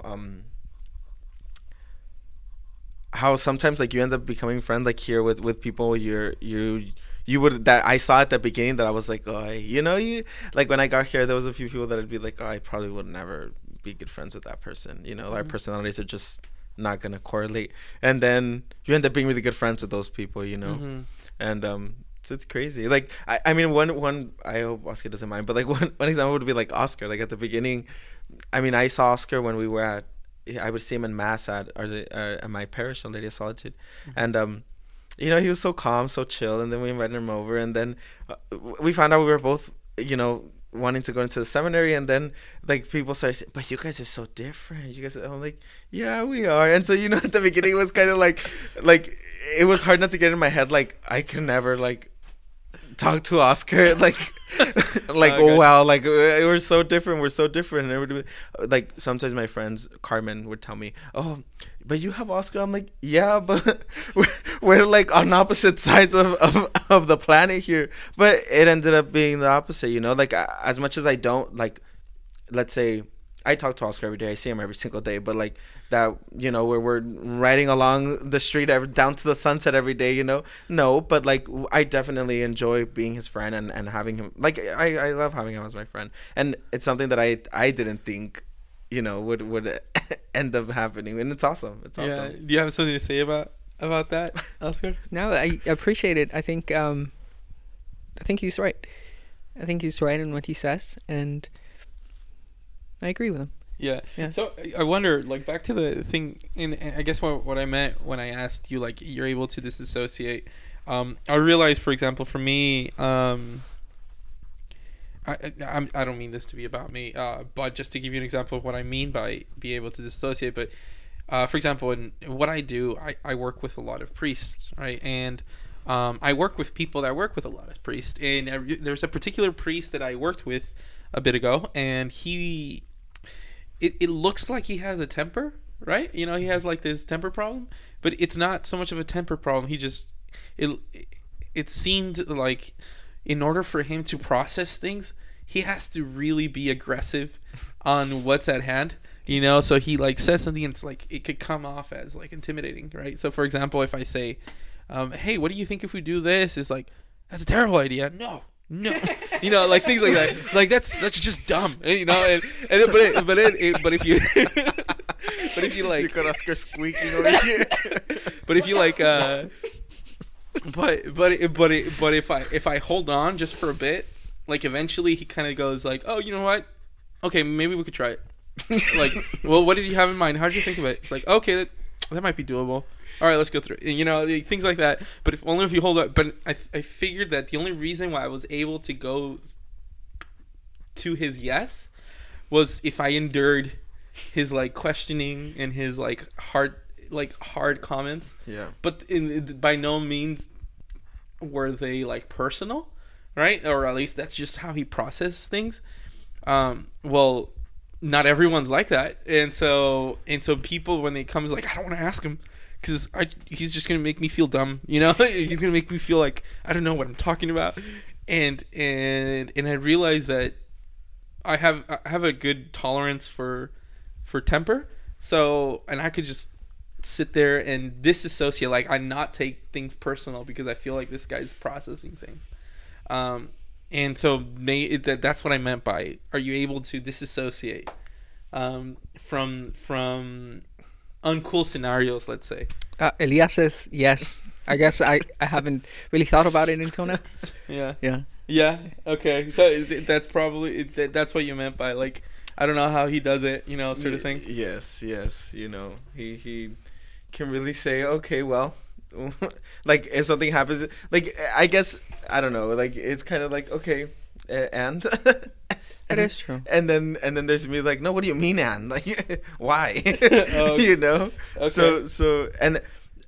sometimes like you end up becoming friends like here with people you would, that I saw at the beginning, that I was like, oh, you know, you like when I got here, there was a few people that I'd be like, oh, I probably would never be good friends with that person, you know. Our personalities are just not gonna correlate, and then you end up being really good friends with those people, you know. And so it's crazy. Like I mean, one I hope Oscar doesn't mind, but like one example would be like Oscar. Like at the beginning, I mean, I saw Oscar when we were I would see him in mass at my parish, Our Lady of Solitude, and you know, he was so calm, so chill. And then we invited him over, and then we found out we were both, you know, wanting to go into the seminary. And then like people started saying, but you guys are so different. You guys I'm like, yeah, we are. And so, you know, at the beginning it was kind of like it was hard not to get in my head like I can never like talk to Oscar like wow, like we're so different, and everybody, like sometimes my friends Carmen would tell me, oh, but you have Oscar. I'm like, yeah, but we're like on opposite sides of the planet here. But it ended up being the opposite, you know. Like as much as I don't like, let's say I talk to Oscar every day, I see him every single day, but like that, you know, where we're riding along the street down to the sunset every day, you know, no, but like I definitely enjoy being his friend and having him, like I love having him as my friend, and it's something that I didn't think, you know, would end up happening, and it's awesome. Yeah. Do you have something to say about that, Oscar? No, I appreciate it. I think he's right. I think he's right in what he says, and I agree with him. Yeah. Yeah. So I wonder, like, back to the thing. And I guess what I meant when I asked you, like, you're able to disassociate. I realized, for example, for me, I don't mean this to be about me, but just to give you an example of what I mean by be able to dissociate. But for example, in what I do, I work with a lot of priests, right? And I work with people that work with a lot of priests. And there's a particular priest that I worked with a bit ago, and it looks like he has a temper, right? You know, he has like this temper problem, but it's not so much of a temper problem. He just it seemed like in order for him to process things, he has to really be aggressive on what's at hand, you know? So he like says something and it's like it could come off as like intimidating, right? So for example, if I say, hey, what do you think if we do this? It's like, that's a terrible idea. No, you know, like things like that. Like that's just dumb, you know. But if you but if you like, you got Oscar squeaking over here. But if you like, but if I hold on just for a bit, like eventually he kind of goes like, oh, you know what? Okay, maybe we could try it. Like, well, what did you have in mind? How did you think of it? It's like, okay, that might be doable. All right, let's go through it. You know, things like that. But if you hold up. But I figured that the only reason why I was able to go to his yes was if I endured his like questioning and his like hard comments. Yeah. But by no means were they like personal, right? Or at least that's just how he processed things. Well, not everyone's like that, and so people when they comes like, I don't want to ask him. Because he's just gonna make me feel dumb, you know. He's gonna make me feel like I don't know what I'm talking about, and I realized that I have a good tolerance for temper, so and I could just sit there and disassociate, like I not take things personal because I feel like this guy's processing things, and so that's what I meant by are you able to disassociate from uncool scenarios, let's say. Elias says yes. I guess I haven't really thought about it until now. Yeah. Okay. So that's probably that's what you meant by like I don't know how he does it, you know, sort of thing. Yes. You know, he can really say, okay, well, like if something happens, like I guess I don't know, like it's kind of like okay, and. It is true. And then there's me like, no, what do you mean, Anne? Like, why? Okay. You know. Okay. So and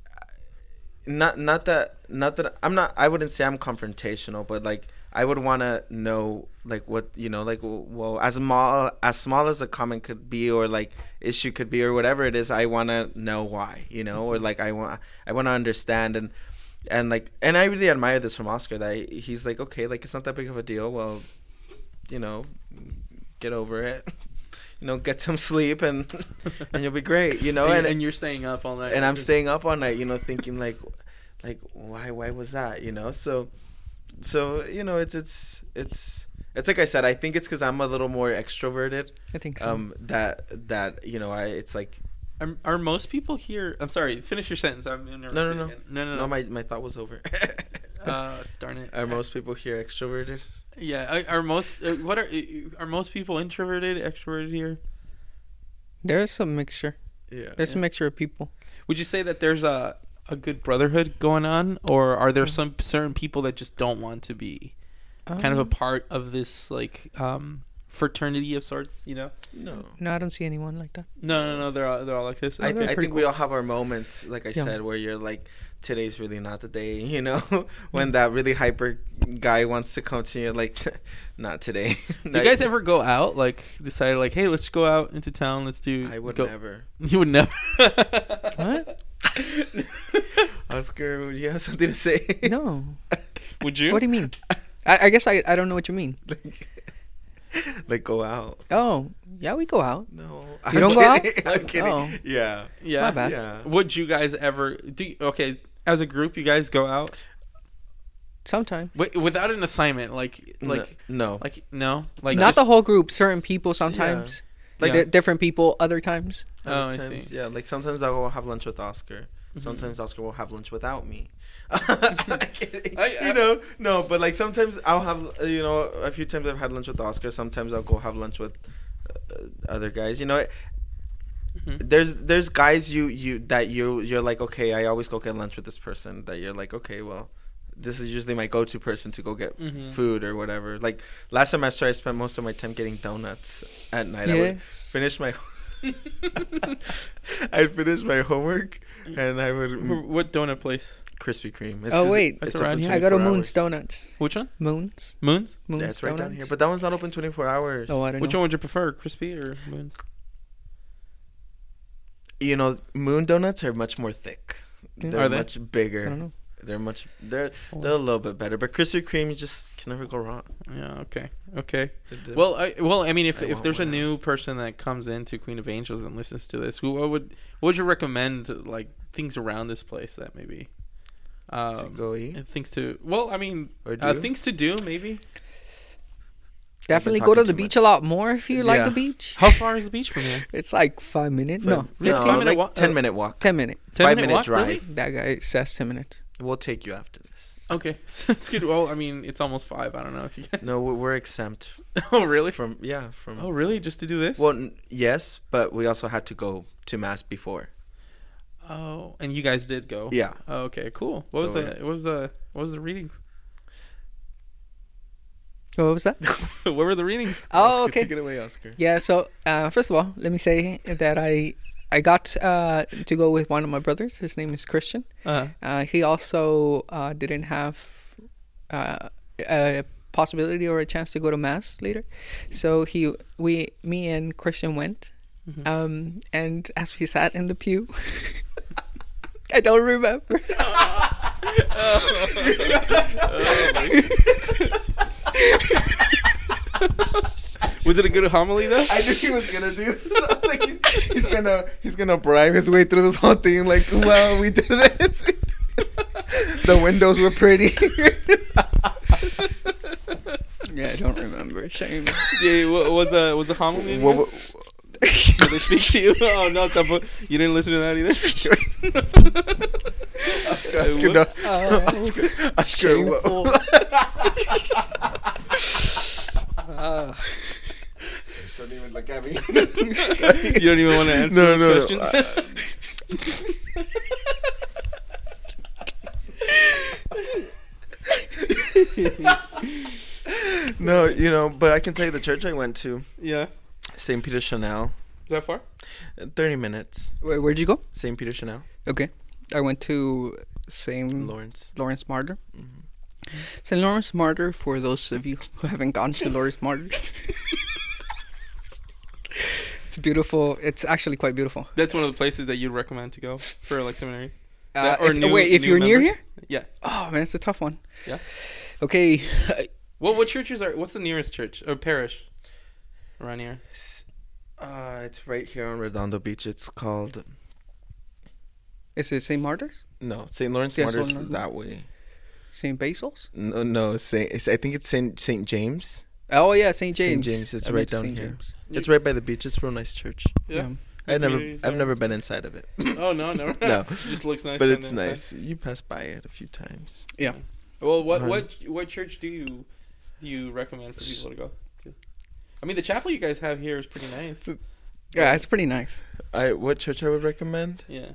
not that I'm not. I wouldn't say I'm confrontational, but like I would want to know like what you know, like well as small as the comment could be or like issue could be or whatever it is, I want to know why, you know, or like I want to understand and like and I really admire this from Oscar that he's like okay, like it's not that big of a deal. Well, you know, get over it, you know, get some sleep and you'll be great, you know. And you're staying up all night. And I'm staying up all night, you know, thinking like why was that, you know? So you know, it's like I said, I think it's because I'm a little more extroverted. I think so. That you know, it's like. Are most people here? I'm sorry. Finish your sentence. I'm No. No. My thought was over. Darn it. Are most people here extroverted? Yeah. Are most are most people introverted, extroverted here? There's some mixture. Yeah. There's a mixture of people. Would you say that there's a good brotherhood going on, or are there some certain people that just don't want to be kind of a part of this like fraternity of sorts, you know? No, I don't see anyone like that. No. They're all like this. I Okay. think we all have our moments, like I said, where you're like, today's really not the day, you know? When that really hyper guy wants to come to you, like, not today. Do you guys ever go out, like, decide, like, hey, let's go out into town, let's do... I would never. You would never? What? Oscar, would you have something to say? No. Would you? What do you mean? I guess I don't know what you mean. Like go out. Oh, yeah, we go out. No. You don't go out? I'm kidding. Oh. Yeah. My bad. Yeah. Would you guys ever... Okay, as a group, you guys go out? Sometime. Without an assignment, like no. Like, no? Like Not the whole group. Certain people sometimes. Like different people other times. Oh, I see. Yeah, like sometimes I will have lunch with Oscar. Sometimes Oscar will have lunch without me. I'm kidding. You know, no, but like sometimes I'll have, you know, a few times I've had lunch with Oscar. Sometimes I'll go have lunch with other guys. You know, there's guys you're like, okay, I always go get lunch with this person. That you're like, okay, well, this is usually my go-to person to go get food or whatever. Like last semester, I spent most of my time getting donuts at night. Yes. I would finish my I'd finish my homework and I would What donut place? Krispy Kreme. Wait, That's it's around open here. I go to 24 Moon's hours. Donuts. Which one? Moon's Moons? Yeah, it's right down here, Donuts. but that one's not open 24 hours. Oh, I don't Which know. one would you prefer, crispy or Moons? You know, Moon donuts are much more thick. Yeah. They're Are they? much I bigger. don't know. They're a little bit better, but Krispy Kreme you just can never go wrong. Yeah. Okay. They're- Well, I mean, if I if want there's a one. new person that comes into Queen of Angels and listens to this, what would you recommend? Like things around this place that maybe to go eat and things to. Well, I mean, or do things to do maybe. Definitely I've go been to the talking beach too a lot more if you like Yeah. the beach. How far is the beach from here? It's like 5 minutes. No, 15-minute like walk? 10-minute walk. 10 minutes. 5-minute walk, drive. really? That guy says 10 minutes. We'll take you after this. Okay, that's good. Well, I mean, it's almost 5. I don't know if you guys. No, we're exempt Oh, really? from. Oh, really? Just to do this? Well, yes, but we also had to go to mass before. Oh, and you guys did go. Yeah. Oh, okay, cool. What was So, the readings? What was that? What were the readings? Oh, Oscar, okay. Take it away, Oscar. Yeah, so first of all, let me say that I got to go with one of my brothers. His name is Christian. He also didn't have a possibility or a chance to go to mass later, so me and Christian went. And as we sat in the pew, I don't remember. Was it a good homily though? I knew he was gonna do this. I was like, he's gonna bribe his way through this whole thing. Like, well, we did this. The windows were pretty. Yeah, I don't remember. Shame. Yeah, was the homily? In What- Did they speak to you? Oh no, you didn't listen to that either. Oscar, no. Oscar, Shameful. Don't even look at me. You don't even want to answer No, those no, no. questions. No, you know, but I can tell you the church I went to, Yeah, St. Peter Chanel, is that far? 30 minutes. Where'd you go? St. Peter Chanel, Okay, I went to St. Lawrence. Lawrence Martyr. Mhm. St. Lawrence Martyr, for those of you who haven't gone to Lawrence Martyr, it's beautiful. It's actually quite beautiful. That's one of the places that you'd recommend to go for like seminary. If you're near members? here? Yeah. Oh man, it's a tough one. Yeah. Okay. What churches are? What's the nearest church or parish around here? It's right here on Redondo Beach. It's called Is it St. Martyr's? St. Lawrence Yeah, Martyr's so no. that way. St. Basil's? No, I think it's St. James. Oh yeah, St. James. St. James. It's I right went to down St. here. James. It's right by the beach. It's a real nice church. Yeah. I've Communities there. never been inside of it, Oh no, never. No. It just looks nice. but on it's the inside. nice. You pass by it a few times. Yeah. Well, Uh-huh. what church do you recommend for people to go to? I mean, the chapel you guys have here is pretty nice. Yeah, it's pretty nice. What church I would recommend? Yeah.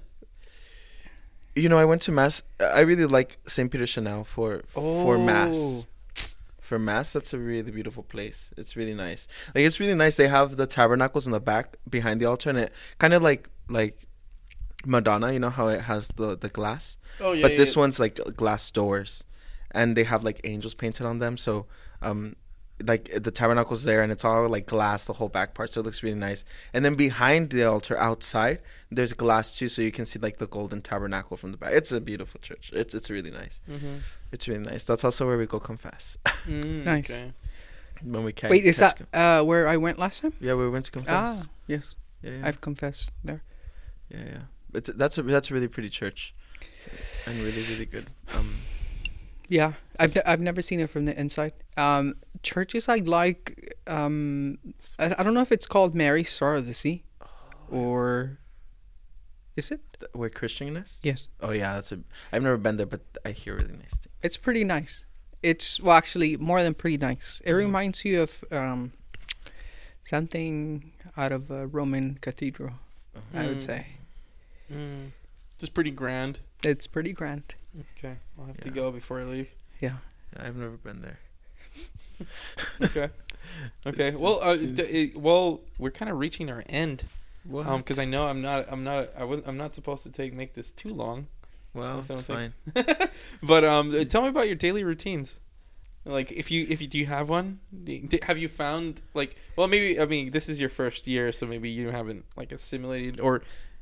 You know, I went to mass. I really like St. Peter Chanel for mass. For mass, that's a really beautiful place. It's really nice. Like, it's really nice. They have the tabernacles in the back behind the altar, and it kind of like Madonna. You know how it has the glass, Oh yeah. but this one's like glass doors, and they have like angels painted on them. So, like the tabernacle's there, and it's all like glass, the whole back part. So it looks really nice. And then behind the altar, outside, there's glass too, so you can see like the golden tabernacle from the back. It's a beautiful church. It's really nice. Mm-hmm. It's really nice. That's also where we go confess Nice. Okay. when we can't. Wait, is catch that where I went last time? Yeah, we went to confess. Ah, yes. Yeah. I've confessed there. Yeah. That's a really pretty church, and really good. Yeah, I've never seen it from the inside. Churches I like. I don't know if it's called Mary Star of the Sea, or is it? Where Christian is? Yes, Oh yeah, I've never been there, but I hear really nice things. it's pretty nice. It's actually more than pretty nice. It reminds you of something out of a Roman cathedral, I would say. Just pretty grand. It's pretty grand. Okay, I'll have to go before I leave. Yeah. I've never been there. Okay. Okay. Well, we're kind of reaching our end. What? Because I know I'm not supposed to make this too long. Well, it's fine. But tell me about your daily routines. Like, if you do you have one? Have you found maybe, I mean, this is your first year, so maybe you haven't assimilated or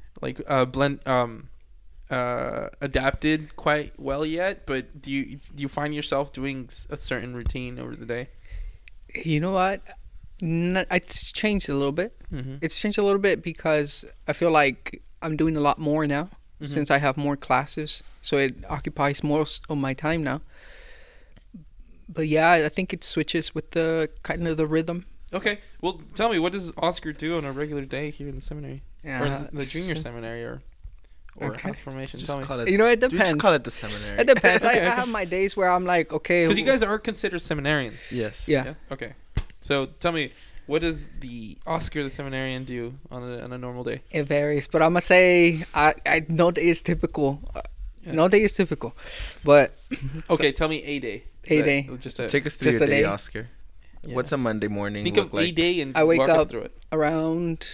adapted quite well yet. But do you find yourself doing a certain routine over the day? You know what? It's changed a little bit. Mm-hmm. It's changed a little bit because I feel like I'm doing a lot more now since I have more classes. So it occupies most of my time now. But yeah, I think it switches with the kind of the rhythm. Okay. Well, tell me, what does Oscar do on a regular day here in the seminary? Or the junior seminary or house formation? Just tell me. call it, You know, it depends. Just call it the seminary. It depends. Okay. I have my days where I'm like, okay. Because you guys are considered seminarians. Yes. Yeah. Okay. So tell me, what does the Oscar the seminarian do on a normal day? It varies, but I'm gonna say I no day is typical. No day is typical, but Okay, tell me a day. A day. Take us through Just your a day, day. Oscar. Yeah. What's a Monday morning Think look of like? a day and I wake walk us up through it. around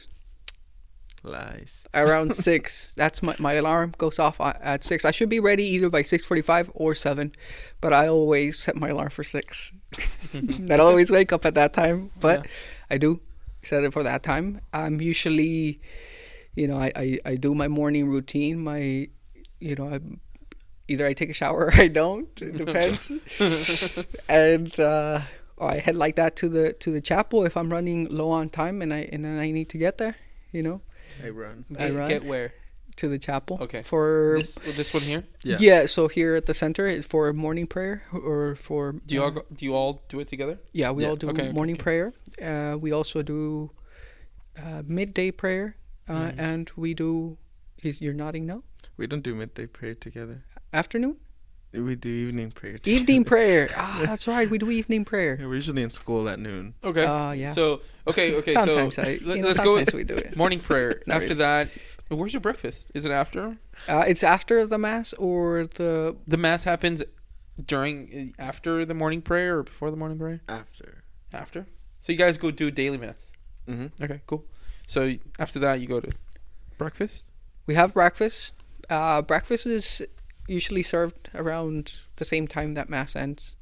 Lies. 6. That's my alarm goes off at 6. I should be ready either by 6:45 or 7, but I always set my alarm for 6. I don't always wake up at that time, but I do set it for that time. I'm usually, I do my morning routine. Either I take a shower or I don't. It depends. And or I head like that to the chapel if I'm running low on time and I need to get there. I run. I run. Get where? To the chapel. Okay. For this one here? yeah. So here at the center is for morning prayer or for. Do you all do it together? Yeah, we all do Okay, morning prayer. We also do midday prayer, and we do. You're nodding no? We don't do midday prayer together. Afternoon. We do evening prayer together. Evening prayer. That's right. We do evening prayer. Yeah, we're usually in school at noon. Okay. Yeah. So okay. Sometimes so let's go. we do it. Morning prayer. Not After that, where's your breakfast? Is it after? It's after the mass or the mass happens after the morning prayer or before the morning prayer? After. So you guys go do daily mass. Mm-hmm. Okay, cool. So after that, you go to breakfast. We have breakfast. Breakfast is usually served around the same time that mass ends.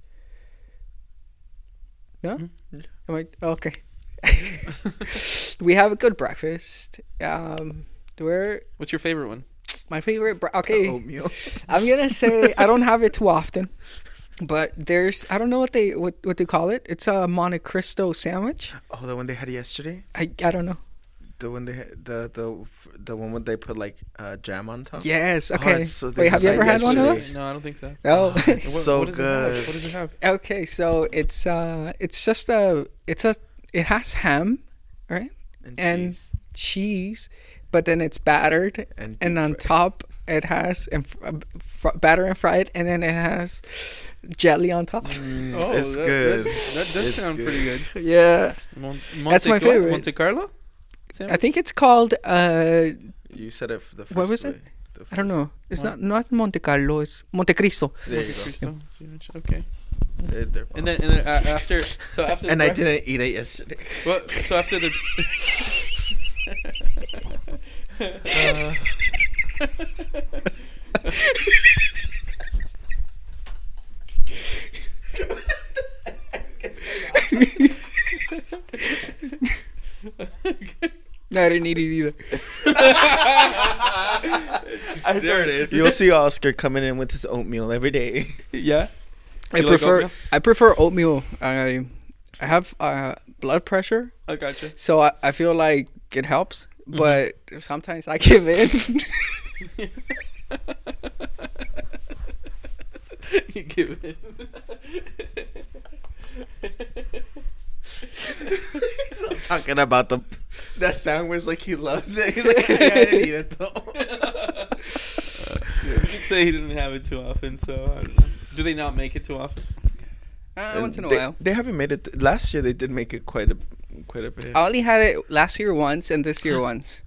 No? Mm-hmm. Am I okay? We have a good breakfast. What's your favorite one? My favorite. Okay, Oatmeal. I'm gonna say I don't have it too often, but I don't know what they call it. It's a Monte Cristo sandwich. Oh, the one they had yesterday. I don't know. The one they had, the one where they put jam on top. Yes. Oh, Okay. so Wait, have you ever had one of those? No, I don't think so. Oh, It's so what does good. What does it have? okay. So it has ham, right? And cheese, but then it's battered, and on top it has batter and fried, and then it has jelly on top. It's good. That does sound pretty good. Yeah, that's my favorite. Monte Carlo? I think it's called. You said it for the first What was it? I don't know. It's not Monte Carlo. It's Monte Cristo. There you Monte go. Cristo. Okay. And And then after I didn't eat it yesterday. Well, so after the No, I didn't eat it either. there it is. You'll see Oscar coming in with his oatmeal every day. Yeah. I You like prefer oatmeal? oatmeal. I have blood pressure, I gotcha. so I feel like it helps, but sometimes I give in. You give it. Talking about that sandwich like he loves it. He's like, I didn't eat it though. You could say he didn't have it too often, so I don't know. Do they not make it too often? Once in a while. They haven't made it. Last year they did make it quite quite a bit. I only had it last year once and this year once.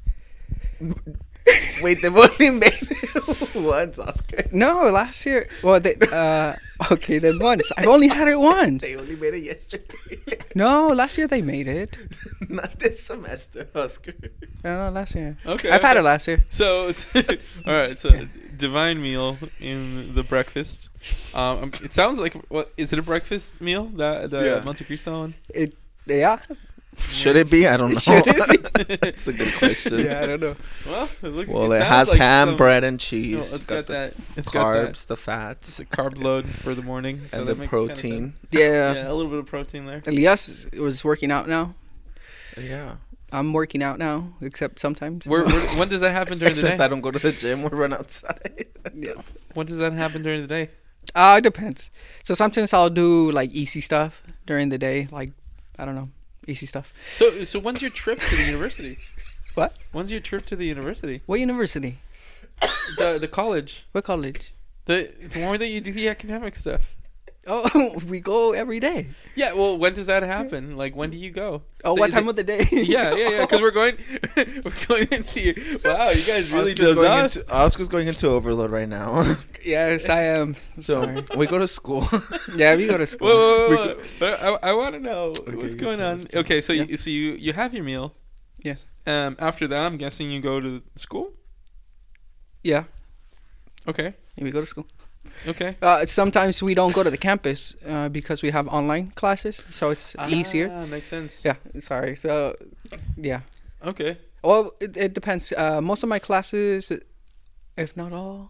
Wait, they've only made it once, Oscar. No, last year. Well, okay, then once. I've only had it once. They only made it yesterday. No, last year they made it. Not this semester, Oscar. No, last year. Okay. I've had it last year. So, all right. So, divine meal in the breakfast. It sounds like what is it a breakfast meal? The Monte Cristo one. Yeah. Should it be? I don't know. Should it be? That's a good question. Yeah, I don't know. Well, It sounds has like ham, bread, and cheese. No, it's got that. It's carbs, the It's fats, a carb load for the morning, so and that the makes kind of protein. sense. Yeah. Yeah, a little bit of protein there. Elias was working out now. Yeah. I'm working out now, except sometimes. When does that happen during the Except day? I don't go to the gym or run outside. Yeah. When does that happen during the day? It depends. So sometimes I'll do like easy stuff during the day, like I don't know, easy stuff. So when's your trip to the university? What? When's your trip to the university? What university? The college. What college? The one that you do the academic stuff. Oh, we go every day. Yeah, well, when does that happen? Like, when do you go? Oh, So what is time it- of the day? Yeah, because we're going into. Wow, you guys really Oscar's going into overload right now. Yes, I am. So Sorry. we go to school. Yeah, we go to school. Whoa. I want to know what's you going tell on. us. Okay, so Yeah. you have your meal. Yes. After that, I'm guessing you go to school. Yeah, Okay. we go to school. Okay. Sometimes we don't go to the campus because we have online classes, so it's easier. Makes sense. Yeah, sorry. So, yeah. Okay. Well, it depends. Most of my classes, if not all,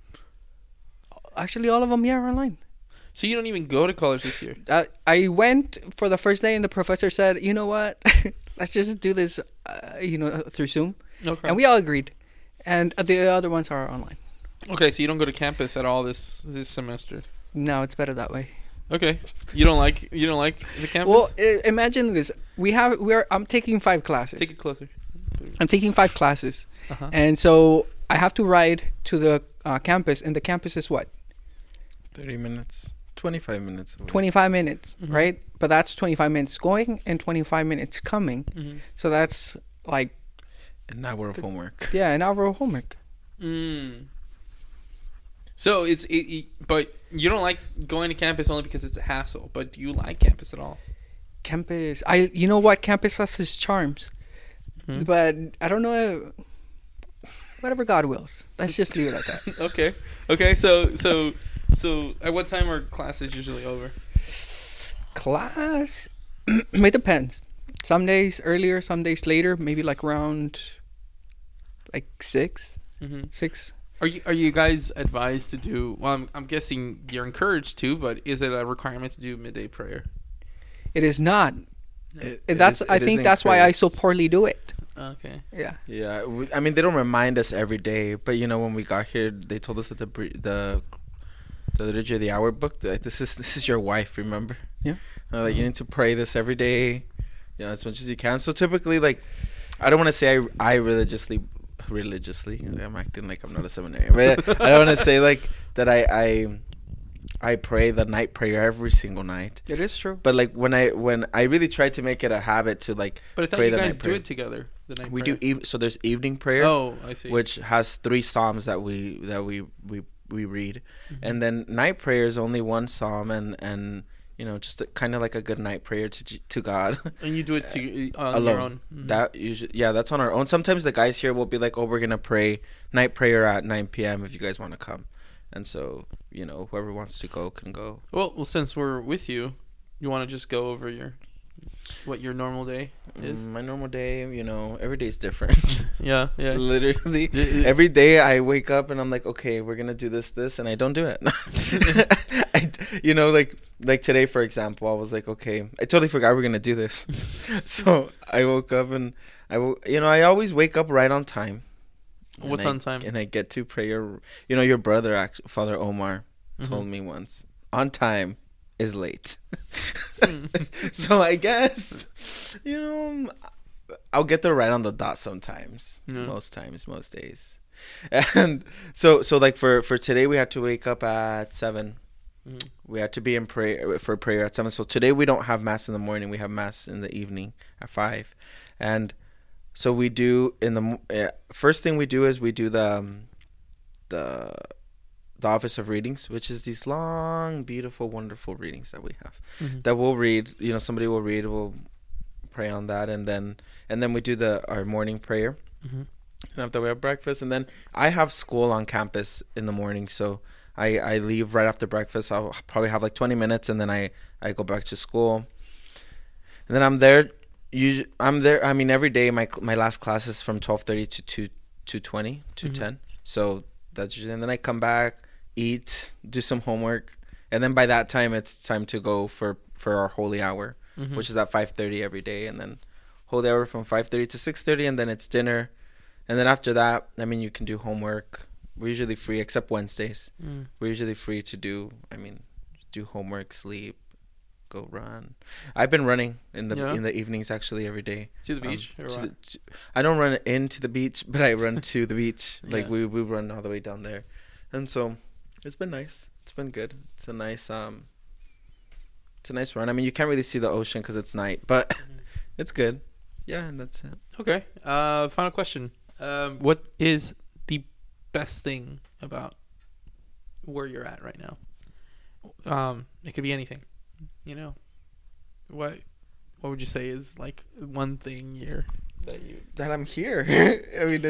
actually all of them, are online. So you don't even go to college this year? I went for the first day, and the professor said, "You know what? Let's just do this, through Zoom." Okay. And we all agreed. And the other ones are online. Okay, so you don't go to campus at all this semester. No, it's better that way. Okay. You don't like the campus? Well, imagine this. I'm taking 5 classes. Take it closer. I'm taking 5 classes. Uh-huh. And so I have to ride to the campus, and the campus is what? 30 minutes. 25 minutes. Away. 25 minutes, Mhm. right? But that's 25 minutes going and 25 minutes coming. Mm-hmm. So that's like, An hour of homework. yeah, an hour of homework. Mm. So but you don't like going to campus only because it's a hassle. But do you like campus at all? Campus, you know what? Campus has its charms. Mhm. But I don't know, whatever God wills. Let's just leave it at that. Okay. So at what time are classes usually over? Class, it depends. Some days earlier, some days later, maybe like around like 6. Mm-hmm. 6. Are you guys advised to do? Well, I'm guessing you're encouraged to, but is it a requirement to do midday prayer? It is not. It I is think that's why I so encouraged. poorly do it. Okay. Yeah. Yeah, I mean they don't remind us every day, but when we got here, they told us that the liturgy of the hour book. This is your wife, remember? Yeah. Like you need to pray this every day, as much as you can. So typically, like, I don't want to say I religiously. I'm acting like I'm not a seminarian, but I don't want to say like that. I pray the night prayer every single night. It is true. But like when I really try to make it a habit to like But I thought pray you the guys night do prayer. it together. The night We prayer. do so there's evening prayer. Oh, I see. Which has 3 psalms that we read, Mhm. and then night prayer is only 1 psalm, and just kind of like a good night prayer to God. And you do it on alone. your own. Mhm. That usually, that's on our own. Sometimes the guys here will be like, "Oh, we're gonna pray night prayer at 9 p.m. if you guys want to come," and so whoever wants to go can go. Well, since we're with you, you want to just go over what your normal day is? My normal day, every day is different. Yeah. Literally, Y- every day I wake up and I'm like, okay, we're gonna do this, and I don't do it. Like today, for example, I was like, okay, I totally forgot we're gonna do this. So I woke up and I always wake up right on time. What's And on time? And I get to prayer. Your brother, Father Omar, told Mhm. me once, on time is late. So I guess, I'll get there right on the dot sometimes. Yeah. Most days. And so like for today we had to wake up at 7. We had to be in prayer for prayer at 7. So today we don't have mass in the morning. We have mass in the evening at 5. And so we do first thing we do is we do the office of readings, which is these long, beautiful, wonderful readings that we have that we'll read. Somebody will read, we'll pray on that, and then we do our morning prayer. And after we have breakfast, and then I have school on campus in the morning, so I leave right after breakfast. I'll probably have like 20 minutes, and then I go back to school, and then I'm there. I mean, every day my last class is from 12:30 to 2:20, 2:10. So that's usually, and then I come back, eat, do some homework, and then by that time it's time to go for our holy hour, which is at 5:30 every day, and then holy hour from 5:30 to 6:30, and then it's dinner. And then after that, I mean, you can do homework. We're usually free, except Wednesdays. We're usually free to do homework, sleep, go run. I've been running in the evenings, actually, every day. To the beach? Or what? I don't run into the beach, but I run to the beach. Like, we run all the way down there. And so it's been nice. It's been good. It's a nice run. I mean, you can't really see the ocean because it's night, but it's good. Yeah, and that's it. Okay. Final question. What is the best thing about where you're at right now? It could be anything. What would you say is like one thing that I'm here? I mean,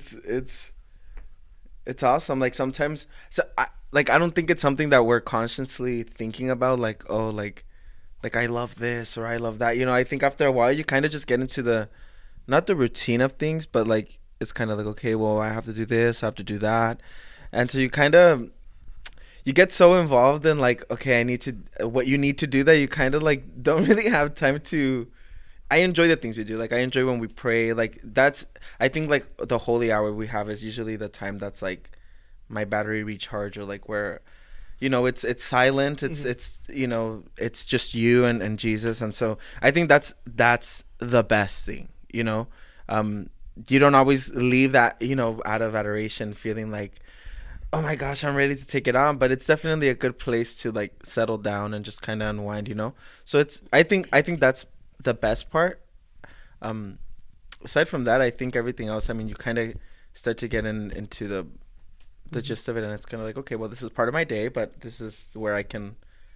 it's awesome. Like sometimes, I don't think it's something that we're consciously thinking about. Like, oh, like I love this or I love that. I think after a while you kind of just get into not the routine of things, but like it's kind of like, okay, well, I have to do this, I have to do that, and so you get so involved in like, okay, what you need to do that you kind of like don't really have time to. I enjoy the things we do. Like I enjoy when we pray. Like I think like the holy hour we have is usually the time that's like my battery recharge, or like where, it's silent. It's it's just you and Jesus, and so I think that's the best thing. You don't always leave that out of adoration feeling like, oh my gosh, I'm ready to take it on, but it's definitely a good place to like settle down and just kind of unwind, so I think that's the best part. Aside from that, I think everything else, I mean, you kind of start to get into the gist of it, and it's kind of like, okay, well, this is part of my day, but this is where I can,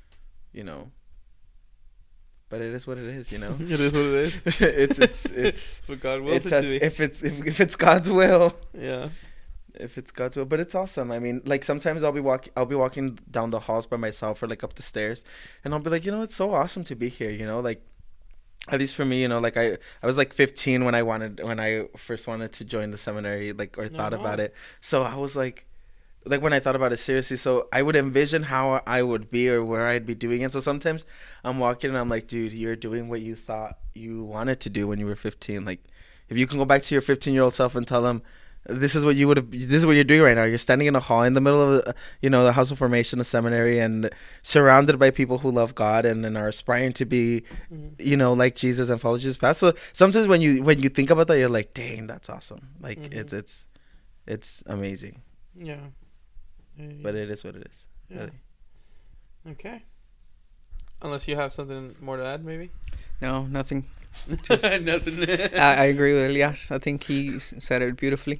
but it is what it is, It is what it is. it's what God wills it to be. If it's God's will. Yeah. If it's God's will, but it's awesome. I mean, like sometimes I'll be walking down the halls by myself or like up the stairs, and I'll be like, it's so awesome to be here. Like at least for me, like I was like 15 when I first wanted to join the seminary, like or thought about it. So I was like when I thought about it seriously, so I would envision how I would be or where I'd be doing it. So sometimes I'm walking and I'm like, dude, you're doing what you thought you wanted to do when you were 15. Like if you can go back to your 15-year-old self and tell them, this is what you're doing right now. You're standing in a hall in the middle of the House of Formation, the seminary, and surrounded by people who love God and are aspiring to be, like Jesus and follow Jesus' path. So sometimes when you think about that, you're like, dang, that's awesome. Like it's amazing. Yeah. But it is what it is. Yeah. Really. Okay. Unless you have something more to add, maybe. No, nothing. Just nothing. I agree with Elias. I think he said it beautifully.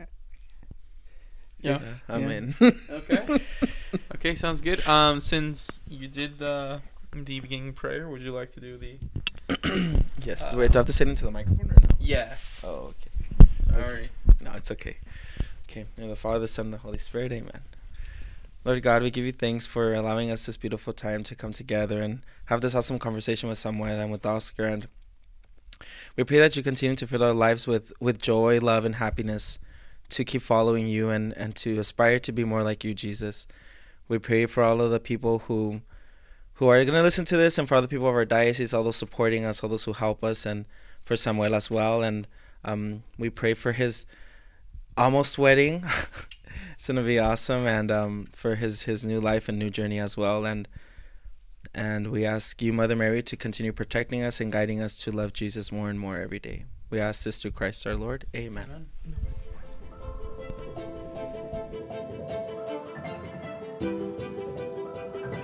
Yeah, I'm in. Okay, sounds good. Since you did the beginning prayer, would you like to do the? Yes. Do I have to sit into the microphone or no? Yeah. Oh, okay. Sorry. No, it's okay. Okay. In the Father, the Son, and the Holy Spirit. Amen. Lord God, we give you thanks for allowing us this beautiful time to come together and have this awesome conversation with Samuel and with Oscar. And we pray that you continue to fill our lives with joy, love, and happiness to keep following you and to aspire to be more like you, Jesus. We pray for all of the people who are going to listen to this, and for all the people of our diocese, all those supporting us, all those who help us, and for Samuel as well. And we pray for his almost wedding. It's going to be awesome, and for his new life and new journey as well. And we ask you, Mother Mary, to continue protecting us and guiding us to love Jesus more and more every day. We ask this through Christ our Lord. Amen. Amen.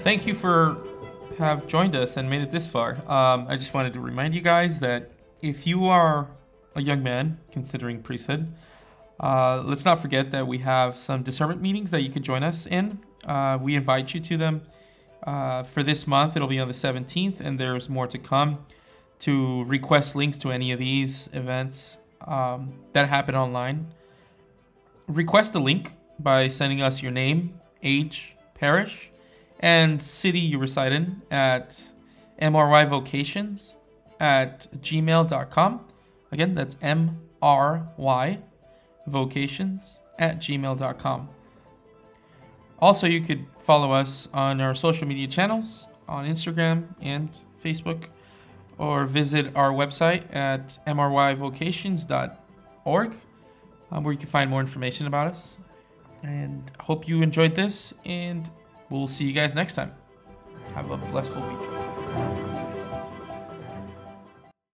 Thank you for have joined us and made it this far. I just wanted to remind you guys that if you are a young man considering priesthood, let's not forget that we have some discernment meetings that you can join us in. We invite you to them. For this month, it'll be on the 17th, and there's more to come. To request links to any of these events that happen online, request a link by sending us your name, age, parish, and city you reside in at mryvocations@gmail.com. Again, that's mryvocations@gmail.com. Also, you could follow us on our social media channels on Instagram and Facebook, or visit our website at mryvocations.org, where you can find more information about us. And hope you enjoyed this, and we'll see you guys next time. Have a blissful week.